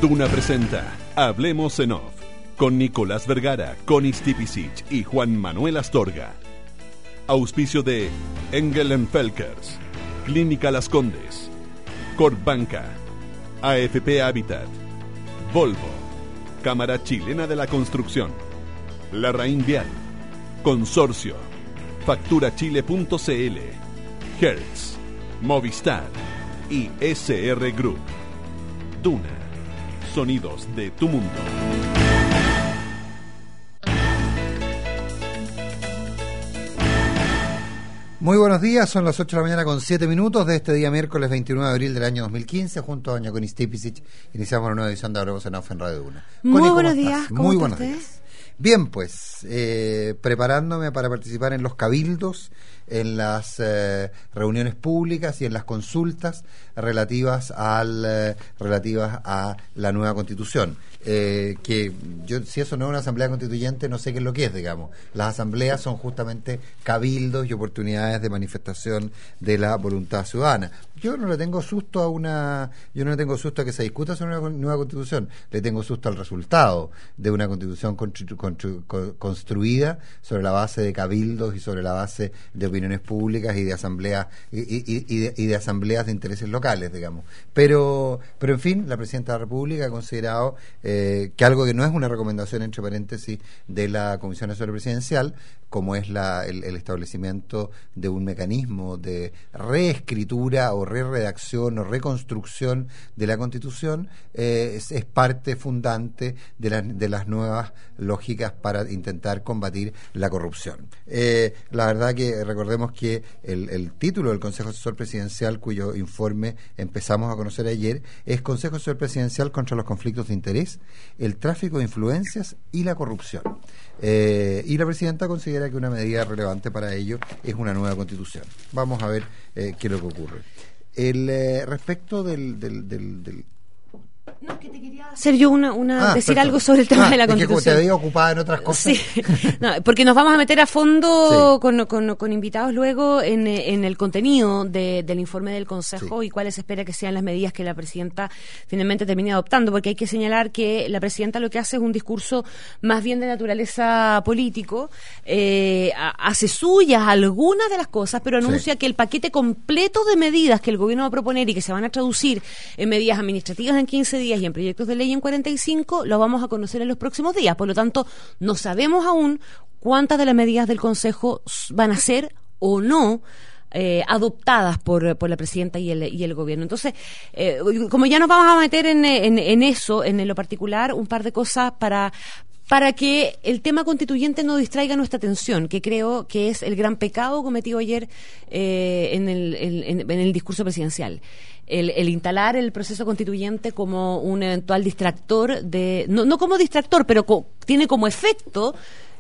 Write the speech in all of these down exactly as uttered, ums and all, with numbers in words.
Duna presenta Hablemos en Off con Nicolás Vergara, Connie Stipicic y Juan Manuel Astorga. Auspicio de Engel Felkers, Clínica Las Condes, Corpbanca, A F P Habitat, Volvo, Cámara Chilena de la Construcción, La Rainvial, Consorcio, Facturachile punto c l, Hertz, Movistar y S R Group. Duna, sonidos de tu mundo. Muy buenos días, son las ocho de la mañana con siete minutos de este día miércoles veintinueve de abril del año dos mil quince. Junto a doña Connie Stipicic iniciamos una nueva edición de Hablemos en Off en Radio Duna. Muy Connie, buenos días, ¿cómo Muy está buenos usted? días. Bien, pues, eh, preparándome para participar en los cabildos, en las eh, reuniones públicas y en las consultas relativas al eh, relativas a la nueva Constitución. Eh, que yo, si eso no es una asamblea constituyente, no sé qué es lo que es, digamos. Las asambleas son justamente cabildos y oportunidades de manifestación de la voluntad ciudadana. Yo no le tengo susto a una, yo no le tengo susto a que se discuta sobre una nueva constitución, le tengo susto al resultado de una constitución constru, constru, construida sobre la base de cabildos y sobre la base de opiniones públicas y de asambleas y, y, y, de, y de asambleas de intereses locales, digamos. Pero, pero en fin, la presidenta de la República ha considerado eh, que algo que no es una recomendación, entre paréntesis, de la Comisión Asesora Presidencial, como es la, el, el establecimiento de un mecanismo de reescritura o re-redacción o reconstrucción de la Constitución, eh, es, es parte fundante de, la, de las nuevas lógicas para intentar combatir la corrupción. Eh, la verdad que recordemos que el, el título del Consejo Asesor Presidencial, cuyo informe empezamos a conocer ayer, es Consejo Asesor Presidencial contra los conflictos de interés, el tráfico de influencias y la corrupción. Eh, y la presidenta considera que una medida relevante para ello es una nueva constitución. Vamos a ver eh, qué es lo que ocurre. El eh, respecto del, del, del, del No, que te quería hacer yo una, una ah, decir perfecto. algo sobre el tema ah, de la es Constitución. Que como te había ocupada en otras cosas. Sí, no, porque nos vamos a meter a fondo sí. con, con, con invitados luego en, en el contenido de, del informe del Consejo Sí. y cuáles espera que sean las medidas que la presidenta finalmente termine adoptando, porque hay que señalar que la presidenta lo que hace es un discurso más bien de naturaleza político, eh, hace suyas algunas de las cosas, pero anuncia Sí. que el paquete completo de medidas que el gobierno va a proponer y que se van a traducir en medidas administrativas en quince días y en proyectos de ley en cuarenta y cinco, lo vamos a conocer en los próximos días. Por lo tanto, no sabemos aún cuántas de las medidas del Consejo van a ser o no eh, adoptadas por, por la presidenta y el, y el gobierno. Entonces, eh, como ya nos vamos a meter en, en, en eso, en lo particular, un par de cosas para... para que el tema constituyente no distraiga nuestra atención, que creo que es el gran pecado cometido ayer eh, en, el, en, en el discurso presidencial. El, el instalar el proceso constituyente como un eventual distractor, de no, no como distractor, pero co, tiene como efecto...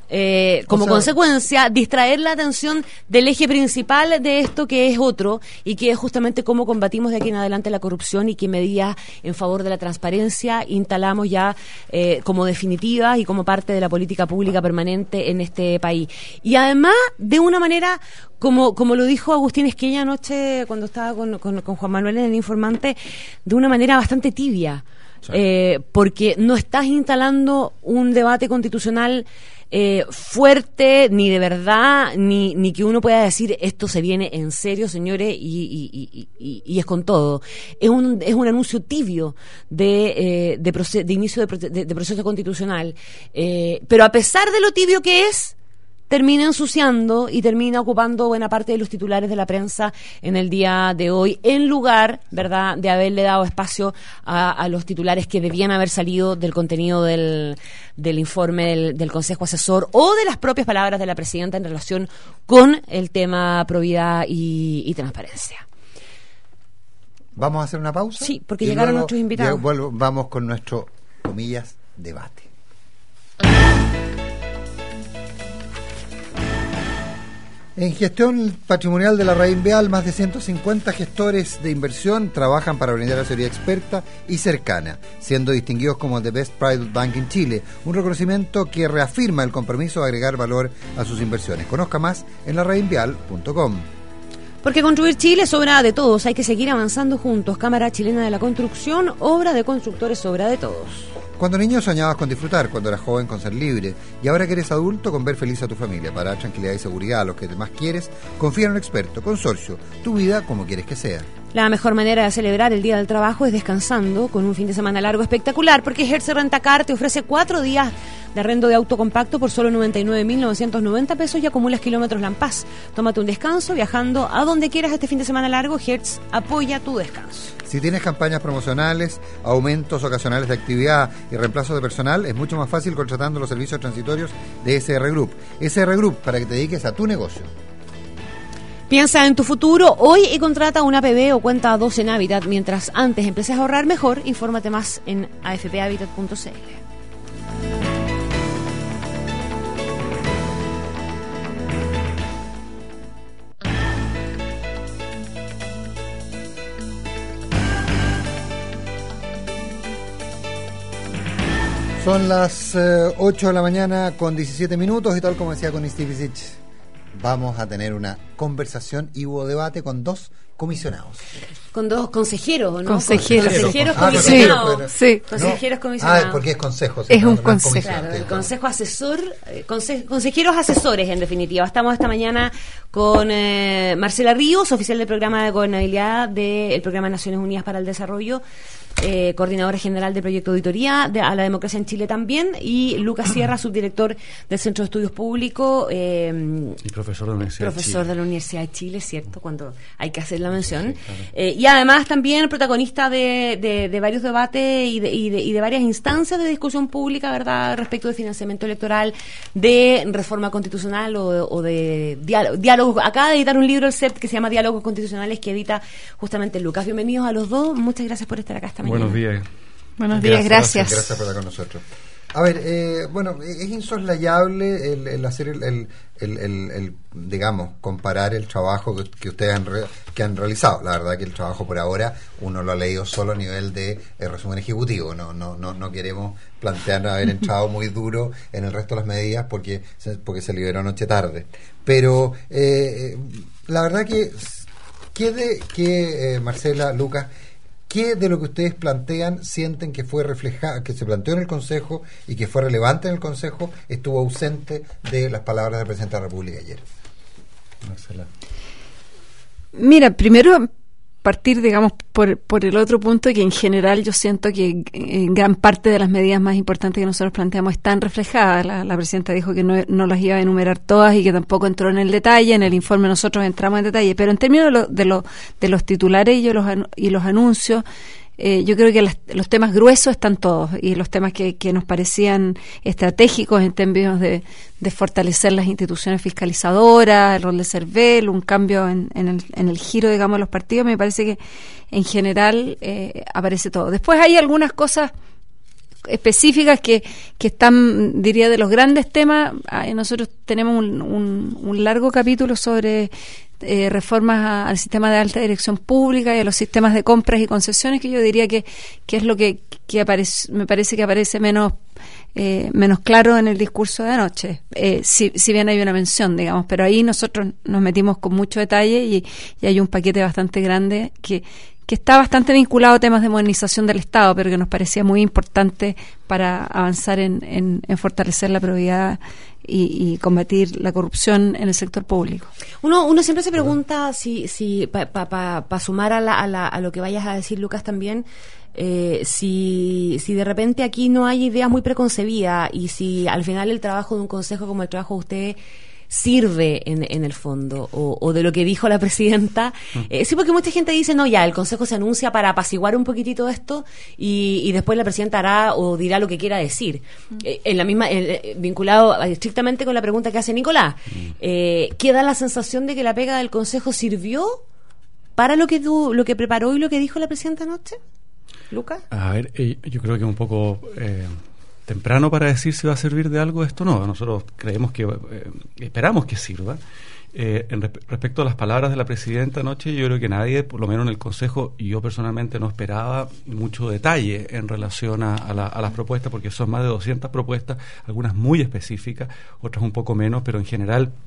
Eh, como o sea, consecuencia, distraer la atención del eje principal de esto, que es otro, y que es justamente cómo combatimos de aquí en adelante la corrupción y qué medidas en favor de la transparencia instalamos ya eh, como definitivas y como parte de la política pública permanente en este país. Y además, de una manera, como, como lo dijo Agustín Esquella anoche cuando estaba con, con, con Juan Manuel en El Informante, de una manera bastante tibia, sí. eh, porque no estás instalando un debate constitucional Eh, fuerte, ni de verdad, ni, ni que uno pueda decir esto se viene en serio, señores, y, y, y, y, y es con todo. Es un, es un anuncio tibio de, eh, de, proce- de inicio de, de, de proceso constitucional. Eh, pero a pesar de lo tibio que es, termina ensuciando y termina ocupando buena parte de los titulares de la prensa en el día de hoy, en lugar, ¿verdad?, de haberle dado espacio a, a los titulares que debían haber salido del contenido del, del informe del, del Consejo Asesor o de las propias palabras de la presidenta en relación con el tema probidad y, y transparencia. ¿Vamos a hacer una pausa? Sí, porque y llegaron luego, nuestros invitados. Vuelvo, vamos con nuestro, comillas, debate. En gestión patrimonial de la Rainvial, más de ciento cincuenta gestores de inversión trabajan para brindar asesoría experta y cercana, siendo distinguidos como The Best Private Bank in Chile, un reconocimiento que reafirma el compromiso de agregar valor a sus inversiones. Conozca más en la rainvial punto com. Porque construir Chile es obra de todos, hay que seguir avanzando juntos. Cámara Chilena de la Construcción, obra de constructores, obra de todos. Cuando niño soñabas con disfrutar, cuando eras joven con ser libre, y ahora que eres adulto con ver feliz a tu familia. Para dar tranquilidad y seguridad a los que más quieres, confía en un experto. Consorcio, tu vida como quieres que sea. La mejor manera de celebrar el Día del Trabajo es descansando, con un fin de semana largo espectacular, porque Hertz Rentacar te ofrece cuatro días de arrendo de auto compacto por solo noventa y nueve mil novecientos noventa pesos y acumulas kilómetros Lampaz. Tómate un descanso viajando a donde quieras este fin de semana largo. Hertz apoya tu descanso. Si tienes campañas promocionales, aumentos ocasionales de actividad y reemplazos de personal, es mucho más fácil contratando los servicios transitorios de S R Group. S R Group, para que te dediques a tu negocio. Piensa en tu futuro hoy y contrata una A P B o cuenta a dos en Habitat. Mientras antes empieces a ahorrar mejor, infórmate más en a f p habitat punto c l. Son las eh, ocho de la mañana con diecisiete minutos y tal como decía con Stipicic, vamos a tener una conversación y hubo debate con dos comisionados. Con dos consejeros, ¿no? Consejeros. Consejeros Ah, comisionados. Sí, sí. Consejeros No. comisionados. Ah, porque es consejo. Es no, un no consejo. comisión, Claro, sí, el claro. consejo asesor, eh, conse- consejeros asesores en definitiva. Estamos esta mañana con eh, Marcela Ríos, oficial del programa de gobernabilidad del Programa de Naciones Unidas para el Desarrollo, eh, coordinadora general del proyecto de auditoría de, a la democracia en Chile también, y Lucas Sierra, subdirector del Centro de Estudios Públicos eh, y profesor de la Universidad profesor de Chile. de la Universidad de Chile, cierto, cuando hay que hacer la mención. Sí, claro. Eh, y además también protagonista de, de, de varios debates y de, y, de, y de varias instancias de discusión pública, ¿verdad?, respecto de financiamiento electoral, de reforma constitucional o, o de diálogo, diálogo. Acaba de editar un libro el C E P que se llama Diálogos Constitucionales, que edita justamente Lucas. Bienvenidos a los dos, muchas gracias por estar acá esta mañana. Buenos días. Buenos días, gracias. Gracias por estar con nosotros. A ver, eh, bueno, es insoslayable el, el hacer el, el, el, el, el, digamos, comparar el trabajo que, que ustedes han, re, que han realizado. La verdad que el trabajo por ahora uno lo ha leído solo a nivel de eh, resumen ejecutivo. No, no, no, no queremos plantear haber entrado muy duro en el resto de las medidas porque se, porque se liberó anoche tarde. Pero eh, la verdad que, que, de, que eh, Marcela, Lucas, ¿qué de lo que ustedes plantean sienten que fue reflejado, que se planteó en el Consejo y que fue relevante en el Consejo, estuvo ausente de las palabras del presidente de la República ayer? Marcela. Mira, primero partir, digamos, por, por el otro punto, que en general yo siento que en gran parte de las medidas más importantes que nosotros planteamos están reflejadas. La, la presidenta dijo que no, no las iba a enumerar todas y que tampoco entró en el detalle. En el informe nosotros entramos en detalle, pero en términos de, lo, de, lo, de los titulares y los, y los anuncios, Eh, yo creo que las, los temas gruesos están todos, y los temas que, que nos parecían estratégicos en términos de, de fortalecer las instituciones fiscalizadoras, el rol de CERVEL, un cambio en, en, el, en el giro, digamos, de los partidos. Me parece que en general eh, aparece todo. Después hay algunas cosas específicas que, que están, diría, de los grandes temas. Nosotros tenemos un, un, un largo capítulo sobre eh, reformas a, al sistema de alta dirección pública y a los sistemas de compras y concesiones, que yo diría que, que es lo que, que aparece, me parece que aparece menos eh, menos claro en el discurso de anoche, eh, si, si bien hay una mención, digamos, pero ahí nosotros nos metimos con mucho detalle y, y hay un paquete bastante grande que que está bastante vinculado a temas de modernización del Estado, pero que nos parecía muy importante para avanzar en, en, en fortalecer la probidad y, y combatir la corrupción en el sector público. Uno, uno siempre se pregunta si, si para pa, pa, pa sumar a, la, a, la, a lo que vayas a decir, Lucas, también, eh, si, si de repente aquí no hay ideas muy preconcebidas y si al final el trabajo de un consejo como el trabajo de usted sirve en, en el fondo, o, o de lo que dijo la presidenta. Eh, sí, porque mucha gente dice, no, ya, el Consejo se anuncia para apaciguar un poquitito esto y, y después la presidenta hará o dirá lo que quiera decir. Eh, en la misma, eh, vinculado estrictamente con la pregunta que hace Nicolás, eh, ¿queda la sensación de que la pega del Consejo sirvió para lo que tú, lo que preparó y lo que dijo la presidenta anoche? ¿Lucas? A ver, eh, yo creo que un poco eh, temprano para decir si va a servir de algo esto. No, nosotros creemos que eh, esperamos que sirva. Eh, en resp- respecto a las palabras de la presidenta anoche, yo creo que nadie, por lo menos en el Consejo, y yo personalmente no esperaba mucho detalle en relación a, a, la, a las propuestas, porque son más de doscientas propuestas, algunas muy específicas, otras un poco menos, pero en general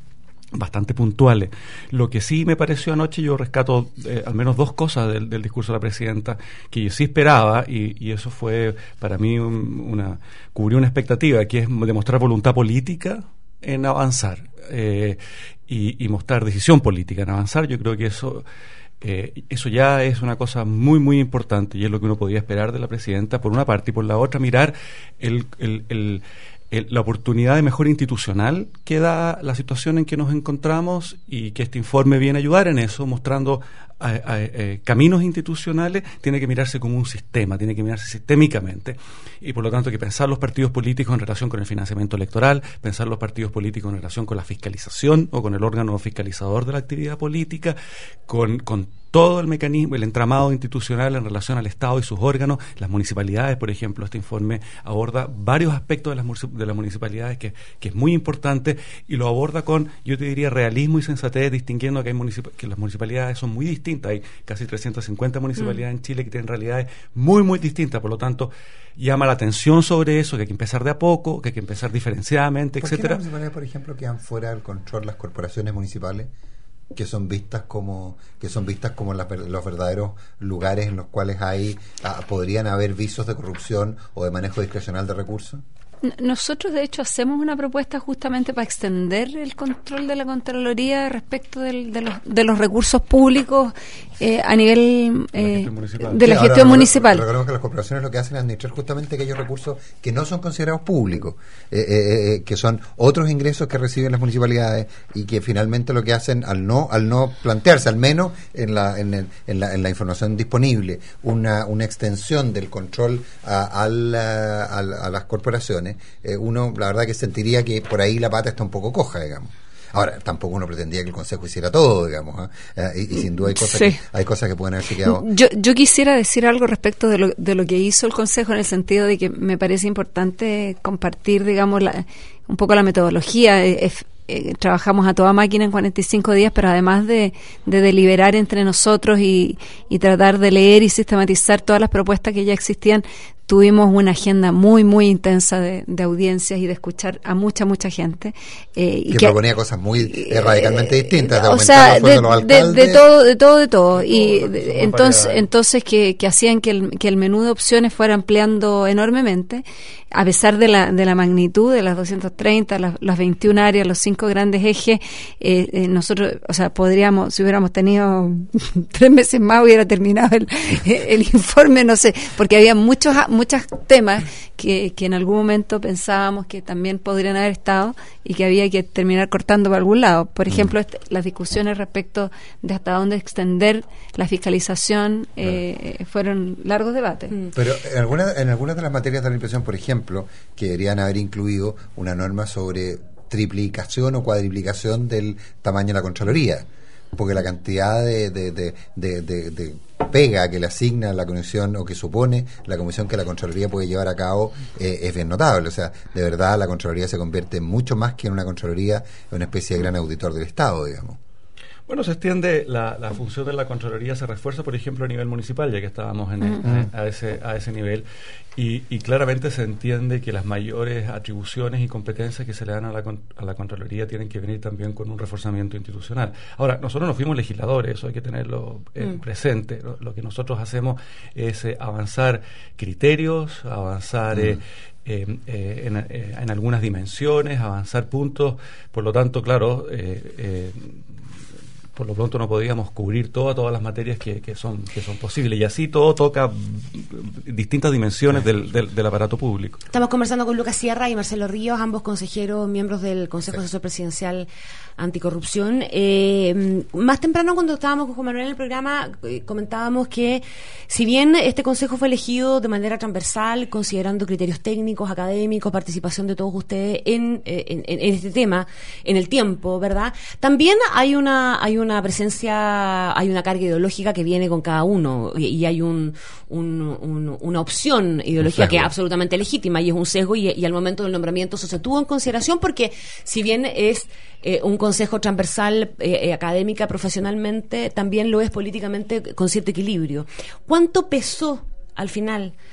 bastante puntuales. Lo que sí me pareció anoche, yo rescato eh, al menos dos cosas del, del discurso de la presidenta que yo sí esperaba, y, y eso fue para mí un, una cubrió una expectativa, que es demostrar voluntad política en avanzar eh, y, y mostrar decisión política en avanzar. Yo creo que eso eh, eso ya es una cosa muy muy importante, y es lo que uno podía esperar de la presidenta por una parte, y por la otra mirar el, el, el El, la oportunidad de mejora institucional que da la situación en que nos encontramos, y que este informe viene a ayudar en eso, mostrando a, a, a, caminos institucionales. Tiene que mirarse como un sistema, tiene que mirarse sistémicamente, y por lo tanto hay que pensar los partidos políticos en relación con el financiamiento electoral, pensar los partidos políticos en relación con la fiscalización o con el órgano fiscalizador de la actividad política, con, con todo el mecanismo, el entramado institucional en relación al Estado y sus órganos, las municipalidades, por ejemplo. Este informe aborda varios aspectos de las, de las municipalidades que, que es muy importante, y lo aborda con, yo te diría, realismo y sensatez, distinguiendo que, hay municip- que las municipalidades son muy distintas. Hay casi trescientas cincuenta municipalidades mm. en Chile que tienen realidades muy, muy distintas. Por lo tanto, llama la atención sobre eso, que hay que empezar de a poco, que hay que empezar diferenciadamente, ¿Por etcétera. qué las municipalidades, por ejemplo, quedan fuera del control las corporaciones municipales, que son vistas como que son vistas como las, los verdaderos lugares en los cuales hay ah, podrían haber visos de corrupción o de manejo discrecional de recursos? Nosotros, de hecho, hacemos una propuesta justamente para extender el control de la Contraloría respecto del, de, los, de los recursos públicos eh, a nivel eh, de la sí, gestión ahora, municipal. Recordemos que las corporaciones lo que hacen es administrar justamente aquellos recursos que no son considerados públicos, eh, eh, eh, que son otros ingresos que reciben las municipalidades, y que finalmente lo que hacen, al no al no plantearse, al menos en la en, el, en, la, en la información disponible, una, una extensión del control a, a, la, a, a las corporaciones, Eh, uno la verdad que sentiría que por ahí la pata está un poco coja, digamos. Ahora, tampoco uno pretendía que el Consejo hiciera todo, digamos, ¿eh? Eh, y, y sin duda hay cosas, sí. que, hay cosas que pueden haberse quedado. Yo, yo quisiera decir algo respecto de lo, de lo que hizo el Consejo, en el sentido de que me parece importante compartir, digamos, la, un poco la metodología. Eh, eh, trabajamos a toda máquina en cuarenta y cinco días, pero además de, de deliberar entre nosotros y, y tratar de leer y sistematizar todas las propuestas que ya existían, tuvimos una agenda muy, muy intensa de, de audiencias y de escuchar a mucha, mucha gente. Eh, y que, que proponía cosas muy eh, radicalmente distintas, de o aumentar sea, los sueldos de los alcaldes. De, de todo, de todo, de todo. Y todo, de, entonces, entonces que, que hacían que el, que el menú de opciones fuera ampliando enormemente, a pesar de la, de la magnitud de las doscientas treinta, las, las veintiuna áreas, los cinco grandes ejes. Eh, eh, nosotros, o sea, podríamos, si hubiéramos tenido tres meses más, hubiera terminado el, el informe, no sé, porque había muchos muchos temas que, que en algún momento pensábamos que también podrían haber estado y que había que terminar cortando por algún lado. Por ejemplo, este, las discusiones respecto de hasta dónde extender la fiscalización eh, fueron largos debates. Pero en algunas en algunas de las materias de la impresión, por ejemplo, que deberían haber incluido una norma sobre triplicación o cuadriplicación del tamaño de la Contraloría, porque la cantidad de, de, de, de, de, de pega que le asigna la comisión, o que supone la comisión que la Contraloría puede llevar a cabo, eh, es bien notable. O sea, de verdad la Contraloría se convierte mucho más que en una Contraloría, en una especie de gran auditor del Estado, digamos. Bueno, se extiende la, la función de la Contraloría, se refuerza, por ejemplo, a nivel municipal, ya que estábamos en el, uh-huh. a ese a ese nivel, y, y claramente se entiende que las mayores atribuciones y competencias que se le dan a la, a la Contraloría tienen que venir también con un reforzamiento institucional. Ahora, nosotros no fuimos legisladores, eso hay que tenerlo eh, uh-huh. presente. Lo, lo que nosotros hacemos es eh, avanzar criterios, avanzar... Uh-huh. eh, Eh, eh, en, eh, en algunas dimensiones, avanzar puntos. Por lo tanto, claro, eh, eh, por lo pronto no podíamos cubrir todas todas las materias que, que son que son posibles, y así todo toca distintas dimensiones del, del, del aparato público. Estamos conversando con Lucas Sierra y Marcelo Ríos, ambos consejeros, miembros del Consejo Asesor Presidencial Anticorrupción. Eh, más temprano, cuando estábamos con Juan Manuel en el programa, eh, comentábamos que si bien este consejo fue elegido de manera transversal, considerando criterios técnicos, académicos, participación de todos ustedes en, en, en este tema, en el tiempo, ¿verdad? También hay una hay una presencia, hay una carga ideológica que viene con cada uno, y, y hay un, un, un una opción ideológica que es absolutamente legítima, y es un sesgo, y, y al momento del nombramiento eso se tuvo en consideración, porque si bien es eh, un consejo transversal eh, académica, profesionalmente, también lo es políticamente con cierto equilibrio. ¿Cuánto pesó al final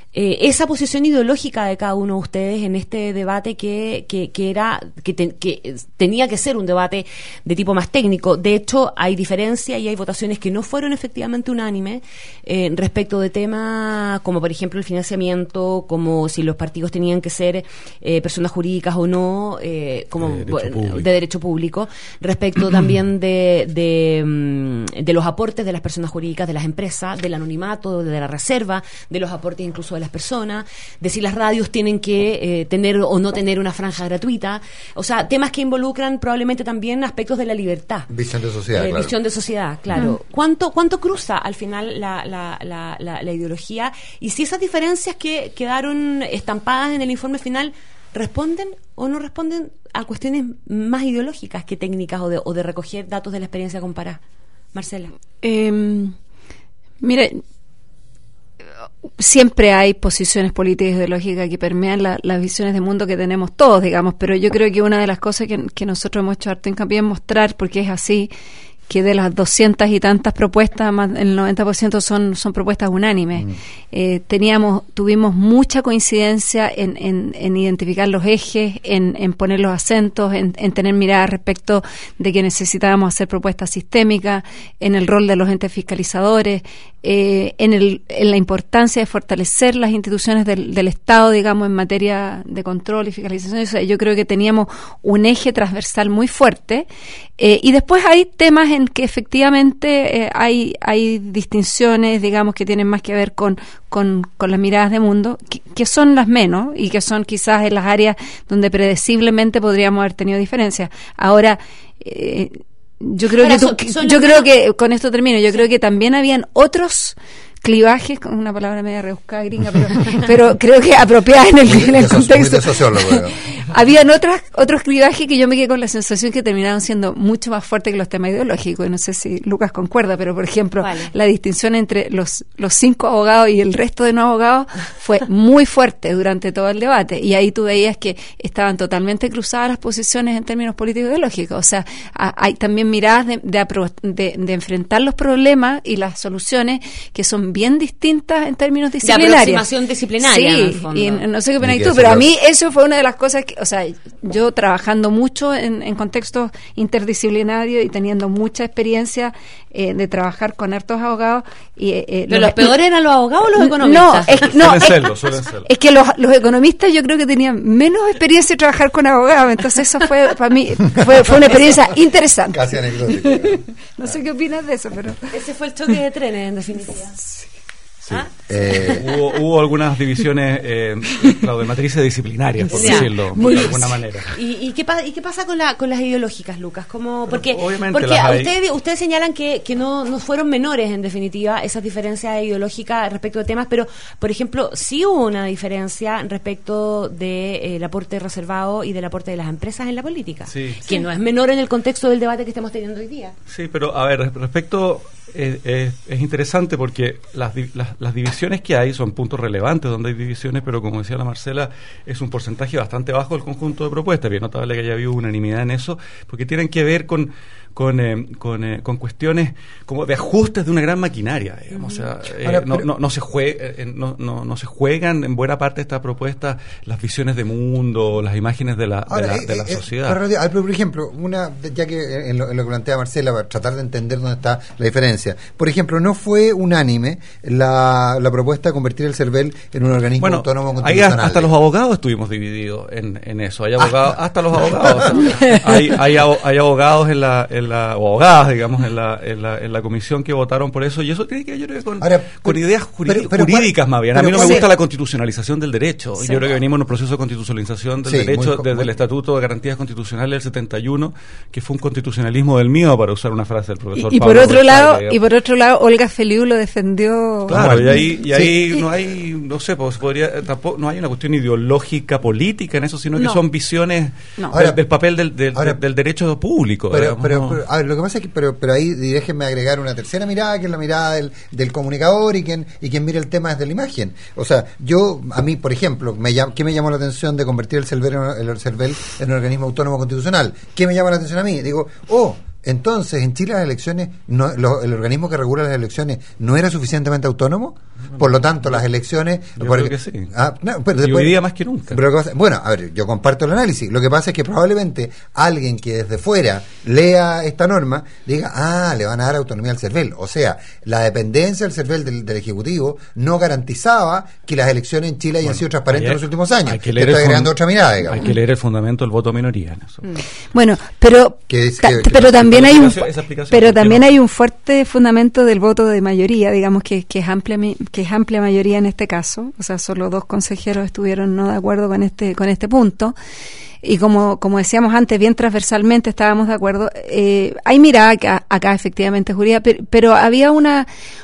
eh, esa posición ideológica de cada uno de ustedes en este debate que, que, que era que, te, que tenía que ser un debate de tipo más técnico. De hecho, hay diferencia y hay votaciones que no fueron efectivamente unánimes eh, respecto de temas como, por ejemplo, el financiamiento, como si los partidos tenían que ser eh, personas jurídicas o no, eh, como de derecho público, de derecho público respecto también de, de, de los aportes de las personas jurídicas, de las empresas, del anonimato, de la reserva, de los aportes incluso de las personas, de si las radios tienen que eh, tener o no tener una franja gratuita, o sea, temas que involucran probablemente también aspectos de la libertad. Visión de sociedad, eh, claro. Visión de sociedad, claro. Mm. ¿Cuánto, cuánto cruza al final la, la, la, la, la ideología? Y si esas diferencias que quedaron estampadas en el informe final responden o no responden a cuestiones más ideológicas que técnicas o de, o de recoger datos de la experiencia comparada. Marcela. Eh, mire, siempre hay posiciones políticas y ideológicas que permean la, las visiones de mundo que tenemos todos, digamos, pero yo creo que una de las cosas que, que nosotros hemos hecho harto hincapié en mostrar, porque es así, que de las doscientas y tantas propuestas, más el noventa por ciento son, son propuestas unánimes. Mm. Eh, teníamos, tuvimos mucha coincidencia en, en, en identificar los ejes, en, en poner los acentos, en, en tener mirada respecto de que necesitábamos hacer propuestas sistémicas, en el rol de los entes fiscalizadores, eh, en, el, en la importancia de fortalecer las instituciones del, del Estado, digamos, en materia de control y fiscalización. O sea, yo creo que teníamos un eje transversal muy fuerte, eh, y después hay temas en que efectivamente eh, hay hay distinciones, digamos, que tienen más que ver con con, con las miradas de mundo, que, que son las menos y que son quizás en las áreas donde predeciblemente podríamos haber tenido diferencias. Ahora, eh, yo creo Ahora, que tú, son, son yo creo que con esto termino. Yo sí. creo que también habían otros clivajes, con una palabra media rebuscada gringa, pero, pero creo que apropiada en el, en el contexto. Habían otras, otros clivajes que yo me quedé con la sensación que terminaron siendo mucho más fuertes que los temas ideológicos. Y no sé si Lucas concuerda, pero por ejemplo, vale. la distinción entre los, los cinco abogados y el resto de no abogados fue muy fuerte durante todo el debate. Y ahí tú veías que estaban totalmente cruzadas las posiciones en términos políticos ideológicos. O sea, a, hay también miradas de, de, de, de enfrentar los problemas y las soluciones que son bien distintas en términos disciplinarios. De aproximación disciplinaria, sí, en el fondo. Y no sé qué opinas tú, pero a mí eso fue una de las cosas que, o sea, yo trabajando mucho en, en contextos interdisciplinarios y teniendo mucha experiencia eh, de trabajar con hartos abogados. Y, eh, ¿Pero los, los peores eran los abogados o los economistas? No, es que, no, suelen es, serlo, suelen serlo. es que los, los economistas yo creo que tenían menos experiencia de trabajar con abogados, entonces eso fue para mí fue, fue una experiencia interesante. Casi anecdótica. No sé qué opinas de eso, pero... Ese fue el choque de trenes, en definitiva. Sí. ¿Ah? Eh, hubo, hubo algunas divisiones eh, claro, de matrices disciplinarias, por ya, decirlo de alguna manera. ¿Y, y, qué, ¿Y qué pasa con, la, con las ideológicas, Lucas? Como, porque Obviamente porque las ustedes, ustedes señalan que, que no, no fueron menores, en definitiva, esas diferencias ideológicas respecto de temas, pero, por ejemplo, sí hubo una diferencia respecto del de, eh, aporte reservado y del aporte de las empresas en la política, sí, que sí. no es menor en el contexto del debate que estamos teniendo hoy día. Sí, pero, a ver, respecto... Es, es, es interesante porque las, las, las divisiones que hay son puntos relevantes donde hay divisiones, pero como decía la Marcela, es un porcentaje bastante bajo del conjunto de propuestas. Bien notable que haya habido unanimidad en eso, porque tienen que ver con con eh, con, eh, con cuestiones como de ajustes de una gran maquinaria, digamos. Uh-huh. O sea, eh, Ahora, no, no, no se juega, eh, no, no, no se juegan en buena parte de esta propuesta las visiones de mundo, las imágenes de la, Ahora, de la, de la eh, sociedad. Eh, pero, por ejemplo, una ya que en lo, en lo que plantea Marcela, para tratar de entender dónde está la diferencia. Por ejemplo, no fue unánime la, la propuesta de convertir el CERVEL en un organismo bueno, autónomo constitucional. Hasta los abogados estuvimos divididos en, en eso. Hay abogados, ah, hasta los abogados. O sea, hay, hay, hay abogados en la, en la o abogadas, digamos, en la, en la en la comisión que votaron por eso, y eso tiene que ver con, Ahora, con pero, ideas jurí- pero, pero, jurídicas más bien. A mí no me gusta la constitucionalización del derecho. Sí, yo creo que venimos en un proceso de constitucionalización del sí, derecho muy, desde muy, el Estatuto de Garantías Constitucionales del setenta y uno, que fue un constitucionalismo del mío, para usar una frase del profesor y, y Pablo por otro Versailles, lado digamos. Y por otro lado, Olga Feliu lo defendió. Claro, y ahí, y ahí sí, no hay, no sé, pues podría, tampoco, no hay una cuestión ideológica política en eso, sino que no. son visiones no. del, ahora, del papel del, del, ahora, del derecho público. Pero, digamos, pero, ¿no? pero, a ver, lo que pasa es que, pero, pero ahí y déjenme agregar una tercera mirada, que es la mirada del, del comunicador y quien y quien mira el tema desde la imagen. O sea, yo, a mí, por ejemplo, me llam, ¿qué me llamó la atención de convertir el CERVEL en, el CERVEL en un organismo autónomo constitucional? ¿Qué me llama la atención a mí? Digo, oh, entonces en Chile las elecciones, no, lo, el organismo que regula las elecciones no era suficientemente autónomo. Por lo tanto, las elecciones... Yo porque, creo que sí. Ah, no, pero y después, hoy día más que nunca. Pero, bueno, a ver, yo comparto el análisis. Lo que pasa es que probablemente alguien que desde fuera lea esta norma diga, ah, le van a dar autonomía al CERVEL. O sea, la dependencia del CERVEL del, del Ejecutivo no garantizaba que las elecciones en Chile hayan Bueno, sido transparentes en los últimos años. Hay que Te estoy agregando otra mirada, digamos. Hay que leer el fundamento del voto minoría en eso. Bueno, pero Que es- ta- que- que- pero también hay un esa explicación, pero ¿por qué también no? hay un fuerte fundamento del voto de mayoría, digamos que, que es amplia mi- que es amplia mayoría en este caso, o sea, solo dos consejeros estuvieron no de acuerdo con este con este punto. Y como, como decíamos antes, bien transversalmente estábamos de acuerdo. Eh, hay mirada acá, acá efectivamente, jurídica, pero, pero había una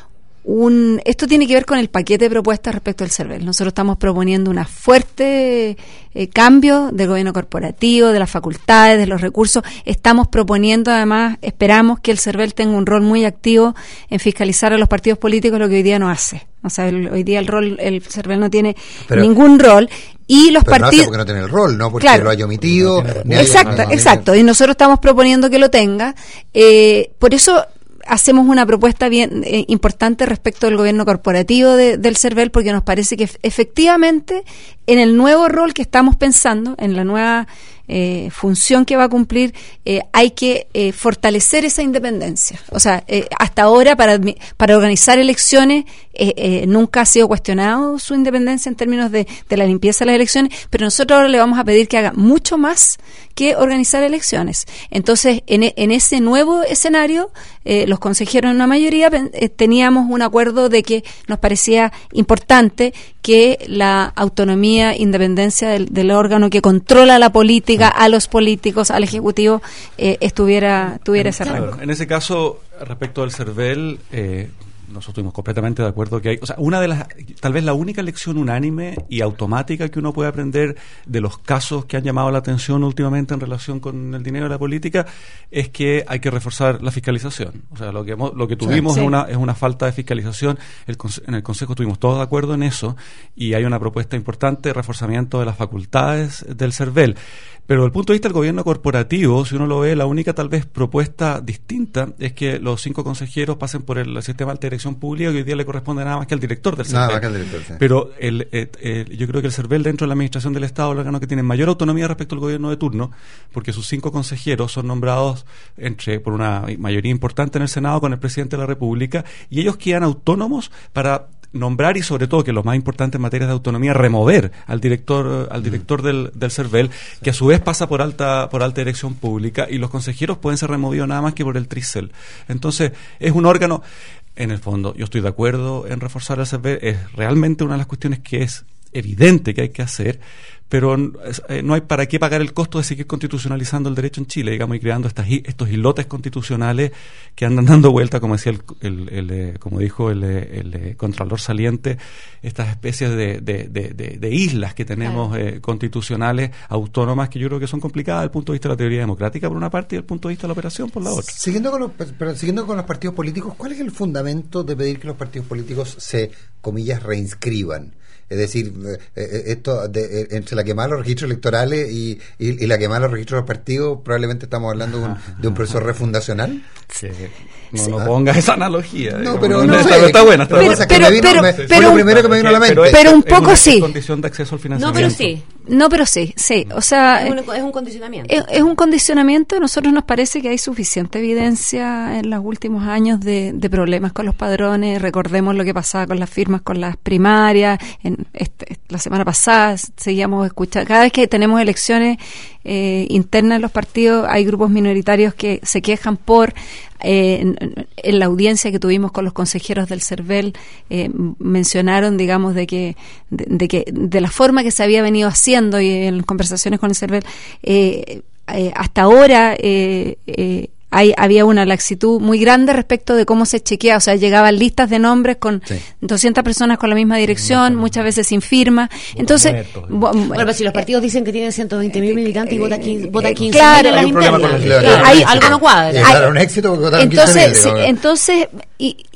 un esto tiene que ver con el paquete de propuestas respecto al CERVEL. Nosotros estamos proponiendo una fuerte eh, cambio del gobierno corporativo, de las facultades, de los recursos. Estamos proponiendo, además, esperamos que el CERVEL tenga un rol muy activo en fiscalizar a los partidos políticos, lo que hoy día no hace. O sea, el, hoy día el rol, el CERVEL no tiene Pero- ningún rol. Y los Pero no hace partidos... porque no tiene el rol, no porque Claro. lo haya omitido. ni haya- Exacto, no, no, exacto. Y nosotros estamos proponiendo que lo tenga. Eh, por eso hacemos una propuesta bien eh, importante respecto del gobierno corporativo de- del CERVEL, porque nos parece que ef- efectivamente en el nuevo rol que estamos pensando, en la nueva eh, función que va a cumplir, eh, hay que eh, fortalecer esa independencia. O sea, eh, hasta ahora para, admi- para organizar elecciones eh, eh, nunca ha sido cuestionado su independencia en términos de, de la limpieza de las elecciones, pero nosotros ahora le vamos a pedir que haga mucho más que organizar elecciones. Entonces, en, e- en ese nuevo escenario, eh, los consejeros en una mayoría pen- eh, teníamos un acuerdo de que nos parecía importante que la autonomía, independencia del, del órgano que controla la política, a los políticos, al Ejecutivo, eh, estuviera tuviera ese rango. Claro, en ese caso, respecto al CERVEL, eh, nosotros estuvimos completamente de acuerdo que hay, o sea, una de las, tal vez la única lección unánime y automática que uno puede aprender de los casos que han llamado la atención últimamente en relación con el dinero de la política es que hay que reforzar la fiscalización. O sea, lo que hemos, lo que tuvimos Sí. es una es una falta de fiscalización. El, conse- en el Consejo estuvimos todos de acuerdo en eso y hay una propuesta importante de reforzamiento de las facultades del CERVEL. Pero desde el punto de vista del gobierno corporativo, si uno lo ve, la única tal vez propuesta distinta es que los cinco consejeros pasen por el sistema de alta dirección pública que hoy día le corresponde nada más que al director del Nada CERVEL. más que al director, sí. Pero el, eh, eh, yo creo que el CERVEL dentro de la administración del Estado es el órgano que tiene mayor autonomía respecto al gobierno de turno, porque sus cinco consejeros son nombrados entre por una mayoría importante en el Senado con el presidente de la República y ellos quedan autónomos para nombrar y sobre todo, que lo más importante en materia de autonomía, remover al director al director del, del CERVEL, que a su vez pasa por alta por alta dirección pública y los consejeros pueden ser removidos nada más que por el TRICEL. Entonces, es un órgano, en el fondo, yo estoy de acuerdo en reforzar el CERVEL, es realmente una de las cuestiones que es evidente que hay que hacer, pero eh, no hay para qué pagar el costo de seguir constitucionalizando el derecho en Chile, digamos, y creando estas estos islotes constitucionales que andan dando vuelta, como decía el, el, el, eh, como dijo el, el, el contralor saliente, estas especies de, de, de, de, de islas que tenemos claro. eh, constitucionales autónomas que yo creo que son complicadas desde el punto de vista de la teoría democrática por una parte y desde el punto de vista de la operación por la otra. Siguiendo con los, pero siguiendo con los partidos políticos, ¿cuál es el fundamento de pedir que los partidos políticos se, comillas, reinscriban? Es decir, eh, esto de, eh, entre la quemada de los registros electorales y, y, y la quemada de los registros de los partidos, probablemente estamos hablando de un, de un proceso refundacional. Sí. No, sí. no pongas esa analogía. No, pero no, no sé, está, está buena. Está pero, buena. pero, me vino, pero, me, pero, fue lo primero que me vino a la mente. Pero, pero un poco es sí. Es condición de acceso al financiamiento. No, pero sí. No, pero sí, sí. O sea, es un, es un condicionamiento. Es, es un condicionamiento. A nosotros nos parece que hay suficiente evidencia en los últimos años de, de problemas con los padrones. Recordemos lo que pasaba con las firmas, con las primarias. En este, la semana pasada seguíamos escuchando. Cada vez que tenemos elecciones eh, internas en los partidos, hay grupos minoritarios que se quejan por Eh, en, en la audiencia que tuvimos con los consejeros del CERVEL eh, mencionaron, digamos, de que de, de que de la forma que se había venido haciendo y en conversaciones con el CERVEL eh, eh, hasta ahora eh, eh, Hay, había una laxitud muy grande respecto de cómo se chequea, o sea, llegaban listas de nombres con sí. doscientas personas con la misma dirección, no, muchas veces sin firma. Entonces, muertos, bueno, pero si los partidos dicen que tienen ciento veinte mil militantes y vota quince, vota quince claro, mil, hay un problema con claro, hay, algo no cuadra. Claro, un éxito porque votaron entonces, quince mil. Sí, entonces, y, y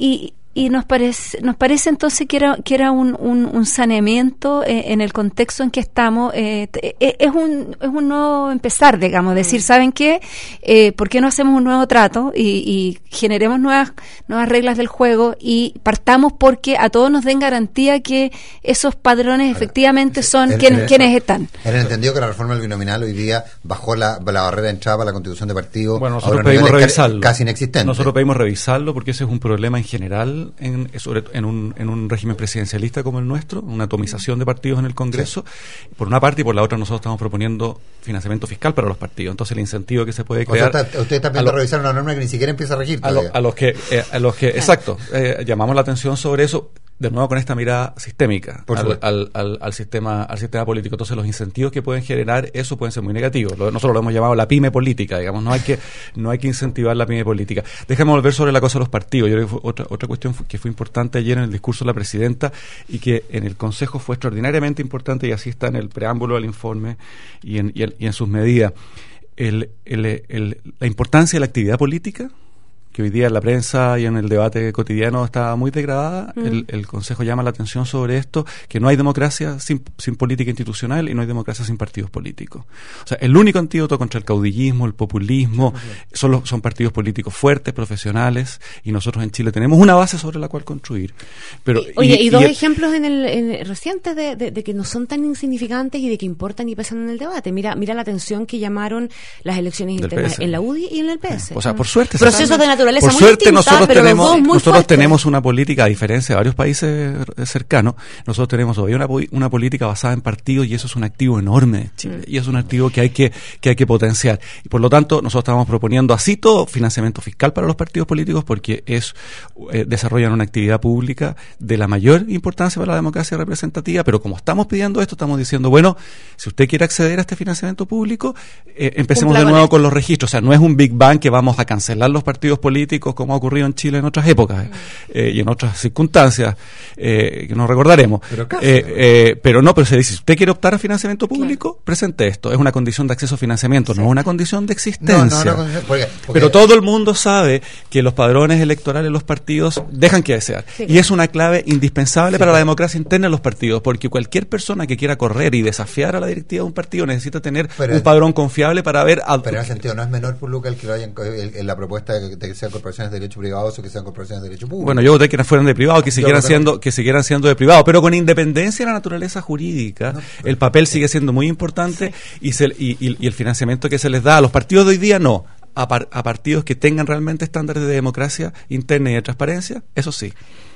y nos parece nos parece entonces que era que era un, un, un saneamiento eh, en el contexto en que estamos. Eh, eh, es un es un nuevo empezar, digamos, decir, ¿saben qué? Eh, ¿por qué no hacemos un nuevo trato y, y generemos nuevas nuevas reglas del juego y partamos porque a todos nos den garantía que esos padrones efectivamente son el, quienes el, quienes están? En el entendido que la reforma del binominal hoy día bajó la, la barrera de entrada para la constitución de partidos. Bueno, nosotros pedimos revisarlo. Casi inexistente. Nosotros pedimos revisarlo porque ese es un problema en general En, sobre, en, un, en un régimen presidencialista como el nuestro, una atomización de partidos en el Congreso, sí. Por una parte, y por la otra nosotros estamos proponiendo financiamiento fiscal para los partidos, entonces el incentivo que se puede crear... O sea, está, usted está pidiendo revisar una norma que ni siquiera empieza a regir a, lo, a los que, eh, a los que exacto, eh, llamamos la atención sobre eso, de nuevo con esta mirada sistémica al, al, al, al sistema al sistema político. Entonces los incentivos que pueden generar eso pueden ser muy negativos. Lo, nosotros lo hemos llamado la pyme política, digamos, no hay que no hay que incentivar la pyme política. Déjame volver sobre la cosa de los partidos. Yo creo que fue otra otra cuestión que fue importante ayer en el discurso de la presidenta y que en el Consejo fue extraordinariamente importante, y así está en el preámbulo del informe y en, y en, y en sus medidas. El, el, el, la importancia de la actividad política, que hoy día en la prensa y en el debate cotidiano está muy degradada. Mm. El, el Consejo llama la atención sobre esto, que no hay democracia sin, sin política institucional y no hay democracia sin partidos políticos. O sea, el único antídoto contra el caudillismo, el populismo, son, los, son partidos políticos fuertes, profesionales, y nosotros en Chile tenemos una base sobre la cual construir. Pero, Oye, y, y dos y el, ejemplos en el, en, recientes de, de, de que no son tan insignificantes y de que importan y pesan en el debate. Mira mira la atención que llamaron las elecciones internas en la U D I y en el P S. O sea, por suerte... Procesos de naturaleza Por muy suerte distinta, nosotros pero tenemos nosotros fuertes. tenemos una política, a diferencia de varios países cercanos, nosotros tenemos hoy una, una política basada en partidos, y eso es un activo enorme de Chile, mm. y es un activo que hay que que hay que potenciar. Y por lo tanto, nosotros estamos proponiendo así todo financiamiento fiscal para los partidos políticos, porque es eh, desarrollan una actividad pública de la mayor importancia para la democracia representativa, pero como estamos pidiendo esto, estamos diciendo, bueno, si usted quiere acceder a este financiamiento público, eh, empecemos Cumpla de nuevo con, con los registros. O sea, no es un Big Bang que vamos a cancelar los partidos políticos como ha ocurrido en Chile en otras épocas eh, y en otras circunstancias eh, que no recordaremos. Pero, casi, eh, eh, pero no, pero se dice, si usted quiere optar a financiamiento público, claro, presente esto. Es una condición de acceso a financiamiento, sí, no es una condición de existencia. No, no, no, porque, porque... Pero todo el mundo sabe que los padrones electorales de los partidos dejan que desear. Sí, claro. Y es una clave indispensable, sí, para, claro, la democracia interna de los partidos, porque cualquier persona que quiera correr y desafiar a la directiva de un partido necesita tener pero un es, padrón confiable para ver... A... Pero en ese sentido, no es menor por Luca el que lo hayan en la propuesta de que sean corporaciones de derecho privados o que sean corporaciones de derecho público. Bueno, yo voté que no fueran de privado, que siguieran siendo que siguieran siendo de privado, pero con independencia de la naturaleza jurídica, no, el papel sigue siendo muy importante, sí, y, se, y, y, y el financiamiento que se les da a los partidos de hoy día no, a, par, a partidos que tengan realmente estándares de democracia interna y de transparencia, eso sí.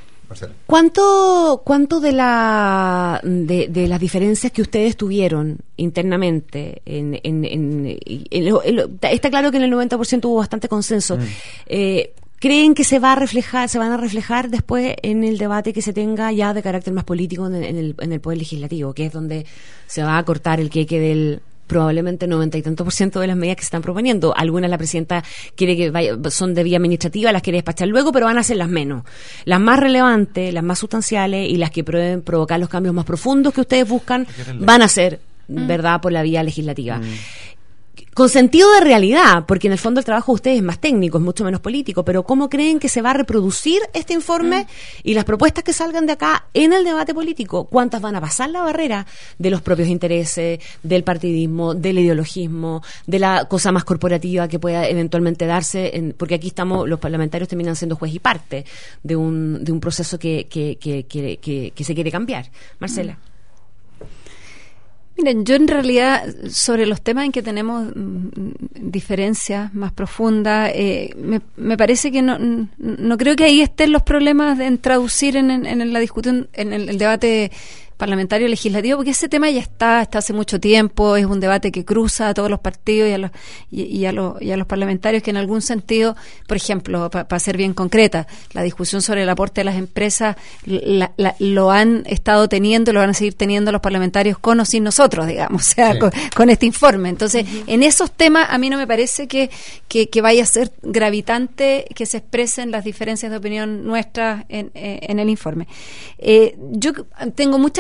¿Cuánto, cuánto de la de, de las diferencias que ustedes tuvieron internamente en, en, en, en, en, en está claro que en el noventa por ciento hubo bastante consenso, mm. eh, creen que se va a reflejar, se van a reflejar después en el debate que se tenga ya de carácter más político en el, en el, en el Poder Legislativo, que es donde se va a cortar el queque del probablemente noventa y tanto por ciento de las medidas que se están proponiendo? Algunas la presidenta quiere que vaya, son de vía administrativa, las quiere despachar luego, pero van a ser las menos. Las más relevantes, las más sustanciales y las que pueden provocar los cambios más profundos que ustedes buscan van a ser, mm. ¿verdad?, por la vía legislativa. Mm. Con sentido de realidad, porque en el fondo el trabajo de ustedes es más técnico, es mucho menos político, pero ¿cómo creen que se va a reproducir este informe mm. y las propuestas que salgan de acá en el debate político? ¿Cuántas van a pasar la barrera de los propios intereses, del partidismo, del ideologismo, de la cosa más corporativa que pueda eventualmente darse? En, porque aquí estamos, los parlamentarios terminan siendo juez y parte de un, de un proceso que, que, que, que, que, que se quiere cambiar. Marcela. Mm. Miren, yo en realidad sobre los temas en que tenemos mm, diferencias más profundas, eh, me, me parece que no, no creo que ahí estén los problemas de en traducir en, en, en la discusión, en el, el debate parlamentario legislativo, porque ese tema ya está, está hace mucho tiempo, es un debate que cruza a todos los partidos y a los, y, y a los, y a los parlamentarios, que en algún sentido, por ejemplo, para pa ser bien concreta, la discusión sobre el aporte de las empresas la, la, lo han estado teniendo, lo van a seguir teniendo los parlamentarios con o sin nosotros, digamos, o sea, sí, con, con este informe. Entonces, uh-huh, en esos temas a mí no me parece que, que, que vaya a ser gravitante que se expresen las diferencias de opinión nuestras en, en el informe. Eh, yo tengo mucha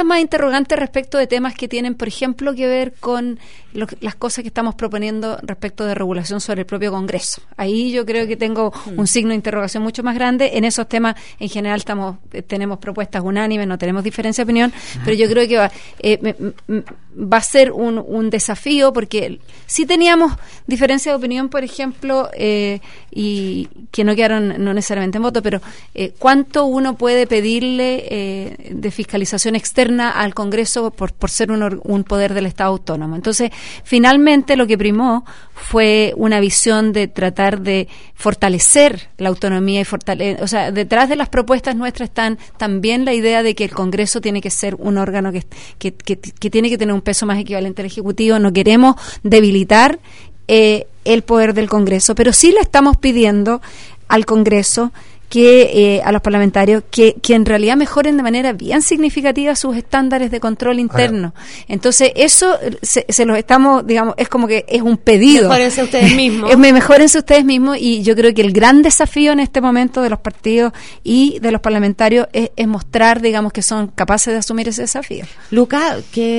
muchas más interrogantes respecto de temas que tienen, por ejemplo, que ver con lo, las cosas que estamos proponiendo respecto de regulación sobre el propio Congreso. Ahí yo creo que tengo un signo de interrogación mucho más grande. En esos temas, en general, estamos tenemos propuestas unánimes, no tenemos diferencia de opinión, pero yo creo que va, eh, va a ser un, un desafío, porque sí teníamos diferencia de opinión, por ejemplo, eh, y que no quedaron no necesariamente en voto, pero eh, cuánto uno puede pedirle eh, de fiscalización externa al Congreso por, por ser un, un poder del Estado autónomo. Entonces, finalmente lo que primó fue una visión de tratar de fortalecer la autonomía y fortalecer, o sea, detrás de las propuestas nuestras están también la idea de que el Congreso tiene que ser un órgano que, que, que, que tiene que tener un peso más equivalente al Ejecutivo. No queremos debilitar eh, el poder del Congreso, pero sí le estamos pidiendo al Congreso que eh, a los parlamentarios que, que en realidad mejoren de manera bien significativa sus estándares de control interno. Ahora, entonces eso se, se los estamos, digamos, es como que es un pedido. Mejórense ustedes mismos. es, mejórense ustedes mismos, y yo creo que el gran desafío en este momento de los partidos y de los parlamentarios es, es mostrar, digamos, que son capaces de asumir ese desafío. Luca,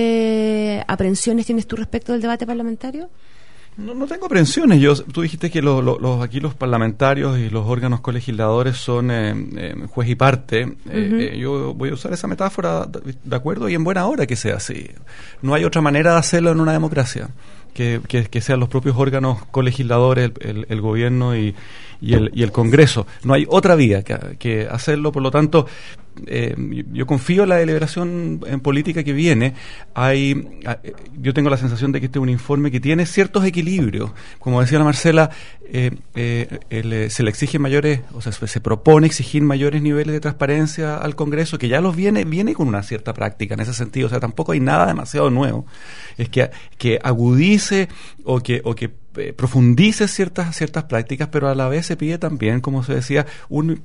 ¿qué aprensiones tienes tú respecto del debate parlamentario? No, no tengo aprensiones. Yo, tú dijiste que lo, lo, los, aquí los parlamentarios y los órganos colegisladores son eh, eh, juez y parte. Uh-huh. eh, eh, yo voy a usar esa metáfora de, de acuerdo, y en buena hora que sea así. No hay otra manera de hacerlo en una democracia que, que, que sean los propios órganos colegisladores, el, el, el gobierno y, y, el, y el Congreso. No hay otra vía que, que hacerlo. Por lo tanto, Eh, yo confío en la deliberación en política que viene. Hay, yo tengo la sensación de que este es un informe que tiene ciertos equilibrios. Como decía la Marcela, eh, eh, el, se le exige mayores, o sea, se propone exigir mayores niveles de transparencia al Congreso, que ya los viene, viene con una cierta práctica en ese sentido. O sea, tampoco hay nada demasiado nuevo. Es que, que agudice o que, o que profundice ciertas ciertas prácticas, pero a la vez se pide también, como se decía, un,